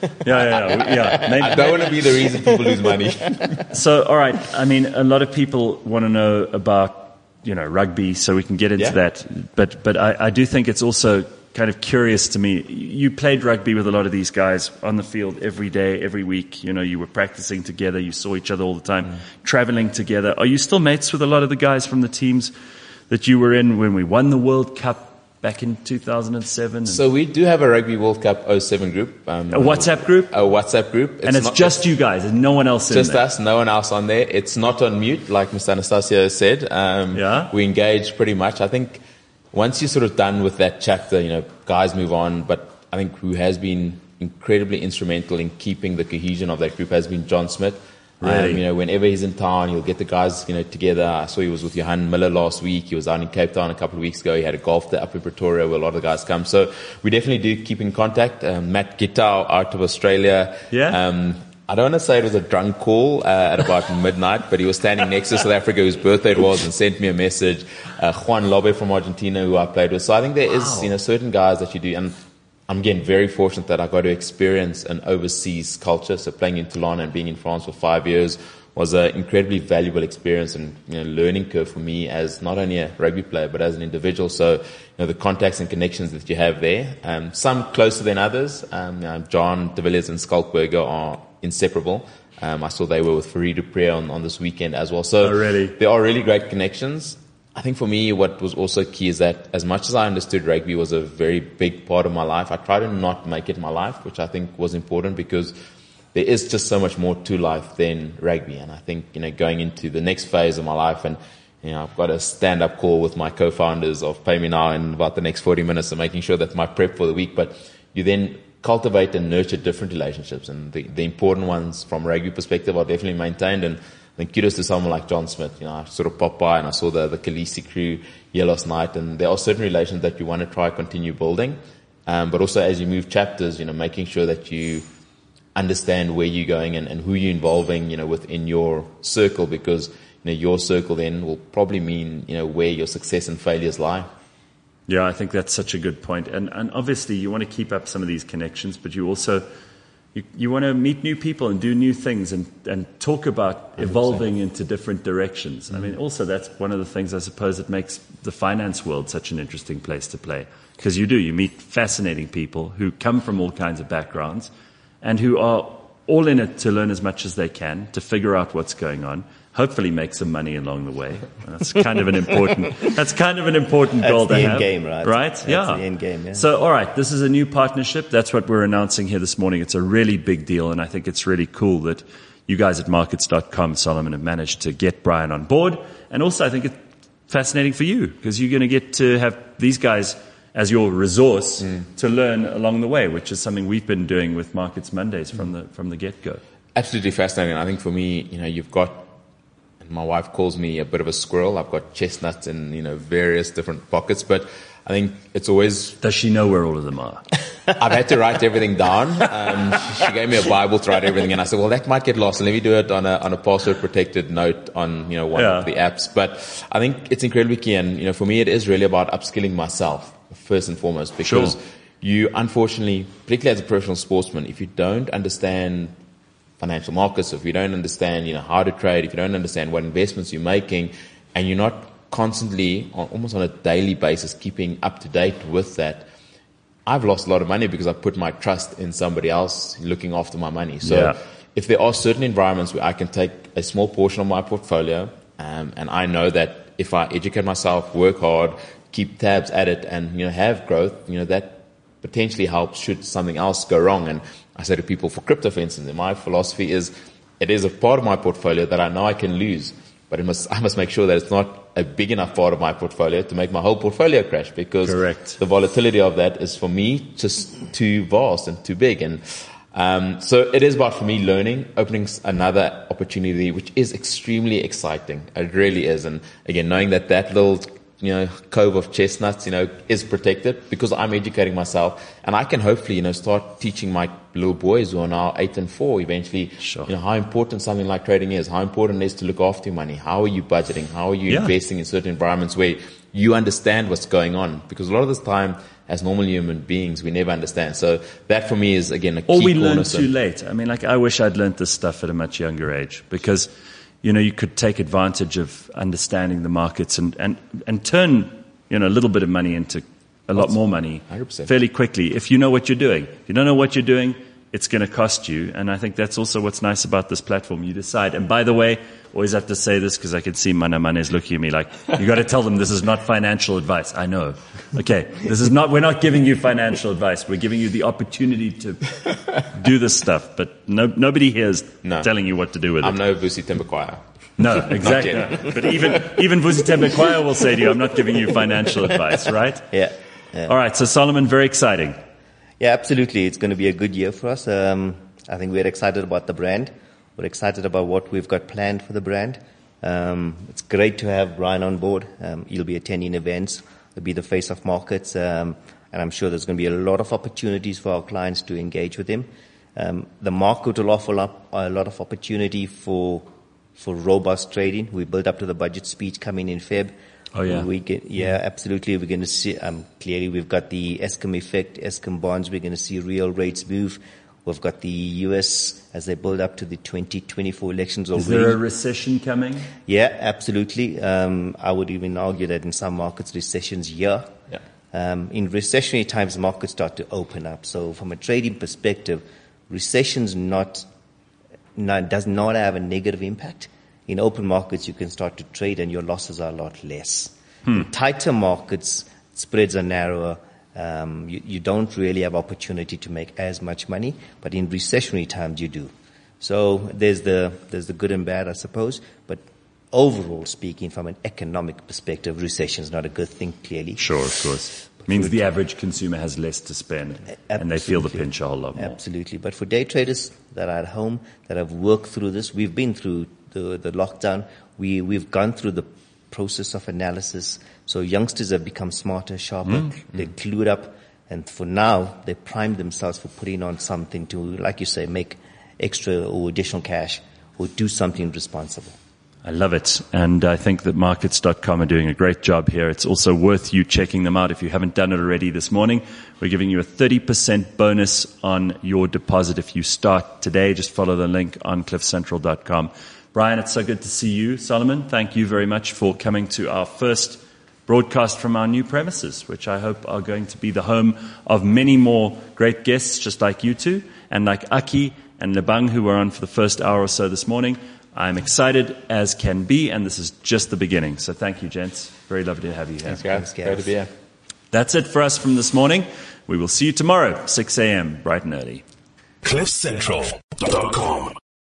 [SPEAKER 2] Yeah. Maybe,
[SPEAKER 6] I don't want to be the reason people lose money.
[SPEAKER 2] So, all right. I mean, a lot of people want to know about, rugby, so we can get into that. But I do think it's also kind of curious to me. You played rugby with a lot of these guys on the field every day, every week. You were practicing together. You saw each other all the time, traveling together. Are you still mates with a lot of the guys from the teams that you were in when we won the World Cup back in 2007?
[SPEAKER 6] So we do have a Rugby World Cup 07 group.
[SPEAKER 2] A WhatsApp group?
[SPEAKER 6] A WhatsApp group.
[SPEAKER 2] And it's just you guys. There's no one else in there?
[SPEAKER 6] Just us, no one else on there. It's not on mute, like Mr. Anastasio said. We engage pretty much. I think once you're sort of done with that chapter, guys move on. But I think who has been incredibly instrumental in keeping the cohesion of that group has been John Smith.
[SPEAKER 2] Really?
[SPEAKER 6] Whenever he's in town, he'll get the guys, together. I saw he was with Johan Miller last week. He was down in Cape Town a couple of weeks ago. He had a golf day up in Pretoria where a lot of the guys come. So we definitely do keep in contact. Matt Gitau out of Australia.
[SPEAKER 2] Yeah.
[SPEAKER 6] I don't want to say it was a drunk call at about midnight, but he was standing next to South Africa, whose birthday it was, and sent me a message. Juan Lobe from Argentina, who I played with. So I think there is, certain guys that you do. And I'm again very fortunate that I got to experience an overseas culture. So playing in Toulon and being in France for 5 years was an incredibly valuable experience and learning curve for me as not only a rugby player but as an individual. So the contacts and connections that you have there, some closer than others. John de Villiers and Skalkberger are inseparable. I saw they were with Farid Dupré on this weekend as well. So there are really great connections. I think for me, what was also key is that as much as I understood rugby was a very big part of my life, I tried to not make it my life, which I think was important because there is just so much more to life than rugby. And I think, going into the next phase of my life and, I've got a stand-up call with my co-founders of Pay Me Now in about the next 40 minutes and making sure that my prep for the week, but you then cultivate and nurture different relationships, and the important ones from a rugby perspective are definitely maintained. And then kudos to someone like John Smith. You know, I sort of popped by and I saw the Khaleesi crew here last night, and there are certain relations that you want to try continue building. But also as you move chapters, you know, making sure that you understand where you're going and who you're involving, you know, within your circle, because, you know, your circle then will probably mean, you know, where your success and failures lie.
[SPEAKER 2] Yeah, I think that's such a good point. And obviously you want to keep up some of these connections, but you also, you want to meet new people and do new things and talk about 100%. Evolving into different directions. I mean, also that's one of the things I suppose that makes the finance world such an interesting place to play. Because you meet fascinating people who come from all kinds of backgrounds and who are all in it to learn as much as they can, to figure out what's going on, hopefully make some money along the way. That's kind of an important goal to have.
[SPEAKER 1] That's the end game, right?
[SPEAKER 2] Right?
[SPEAKER 1] That's
[SPEAKER 2] yeah.
[SPEAKER 1] the end game, yeah.
[SPEAKER 2] So, all right, this is a new partnership. That's what we're announcing here this morning. It's a really big deal, and I think it's really cool that you guys at Markets.com, Solomon, have managed to get Brian on board. And also, I think it's fascinating for you, because you're going to get to have these guys as your resource to learn along the way, which is something we've been doing with Markets Mondays from the get-go.
[SPEAKER 6] Absolutely fascinating. I think for me, you know, you've got, and my wife calls me a bit of a squirrel. I've got chestnuts in, you know, various different pockets, but I think it's always...
[SPEAKER 2] Does she know where all of them are?
[SPEAKER 6] I've had to write everything down. She gave me a Bible to write everything, and I said, well, that might get lost, so let me do it on a password-protected note on, you know, one of the apps. But I think it's incredibly key, and, you know, for me, it is really about upskilling myself, first and foremost, because you, unfortunately, particularly as a professional sportsman, if you don't understand financial markets, if you don't understand, you know, how to trade, if you don't understand what investments you're making, and you're not constantly, almost on a daily basis, keeping up to date with that, I've lost a lot of money because I put my trust in somebody else looking after my money. So if there are certain environments where I can take a small portion of my portfolio, and I know that if I educate myself, work hard, keep tabs at it, and, you know, have growth, you know, that potentially helps should something else go wrong. And I say to people, for crypto, for instance, my philosophy is, it is a part of my portfolio that I know I can lose, but I must make sure that it's not a big enough part of my portfolio to make my whole portfolio crash, because the volatility of that is, for me, just too vast and too big. And so it is about, for me, learning, opening another opportunity, which is extremely exciting. It really is. And again, knowing that little, you know, cove of chestnuts, you know, is protected because I'm educating myself, and I can hopefully, you know, start teaching my little boys who are now 8 and 4 eventually, you know, how important something like trading is, how important it is to look after your money, how are you budgeting, how are you investing in certain environments where you understand what's going on, because a lot of this time, as normal human beings, we never understand. So that for me is, again, a key cornerstone.
[SPEAKER 2] Or we learn too late. I mean, like, I wish I'd learned this stuff at a much younger age, because, you know, you could take advantage of understanding the markets and turn, you know, a little bit of money into a lot more money
[SPEAKER 6] 100%.
[SPEAKER 2] Fairly quickly if you know what you're doing. If you don't know what you're doing, it's going to cost you. And I think that's also what's nice about this platform. You decide. And by the way, always have to say this because I can see Mana is looking at me like, you got to tell them this is not financial advice. I know. Okay. We're not giving you financial advice. We're giving you the opportunity to do this stuff. But nobody here is telling you what to do with it.
[SPEAKER 6] I'm no Vusi Thembekwayo.
[SPEAKER 2] No, exactly. But even Vusi Thembekwayo will say to you, I'm not giving you financial advice, right?
[SPEAKER 1] Yeah.
[SPEAKER 2] All right. So Solomon, very exciting.
[SPEAKER 1] Yeah, absolutely. It's going to be a good year for us. I think we're excited about the brand. We're excited about what we've got planned for the brand. It's great to have Brian on board. He'll be attending events. He'll be the face of markets. And I'm sure there's going to be a lot of opportunities for our clients to engage with him. The market will offer up a lot of opportunity for robust trading. We built up to the budget speech coming in Feb.
[SPEAKER 2] Oh, yeah.
[SPEAKER 1] Absolutely. We're going to see, clearly we've got the Eskom effect, Eskom bonds. We're going to see real rates move. We've got the US as they build up to the 2024 elections already.
[SPEAKER 2] Is there a recession coming?
[SPEAKER 1] Yeah, absolutely. I would even argue that in some markets, recession's here. Yeah. In recessionary times, markets start to open up. So from a trading perspective, recession's does not have a negative impact. In open markets, you can start to trade and your losses are a lot less. In tighter markets, spreads are narrower. You don't really have opportunity to make as much money, but in recessionary times you do. So there's the good and bad, I suppose. But overall speaking, from an economic perspective, recession is not a good thing, clearly.
[SPEAKER 2] Sure, of course. It means the average consumer has less to spend, and they feel the pinch a whole lot more.
[SPEAKER 1] Absolutely. But for day traders that are at home, that have worked through this, we've been through the lockdown, we've gone through the process of analysis. So youngsters have become smarter, sharper, they're clued up, and for now, they prime themselves for putting on something to, like you say, make extra or additional cash or do something responsible.
[SPEAKER 2] I love it. And I think that markets.com are doing a great job here. It's also worth you checking them out if you haven't done it already this morning. We're giving you a 30% bonus on your deposit if you start today. Just follow the link on cliffcentral.com. Brian, it's so good to see you. Solomon, thank you very much for coming to our first broadcast from our new premises, which I hope are going to be the home of many more great guests just like you two and like Aki and Lebang, who were on for the first hour or so this morning. I'm excited as can be, and this is just the beginning. So thank you, gents. Very lovely to have you here.
[SPEAKER 6] Thanks, guys. Great to be here.
[SPEAKER 2] That's it for us from this morning. We will see you tomorrow, 6 a.m., bright and early.
[SPEAKER 7] CliffCentral.com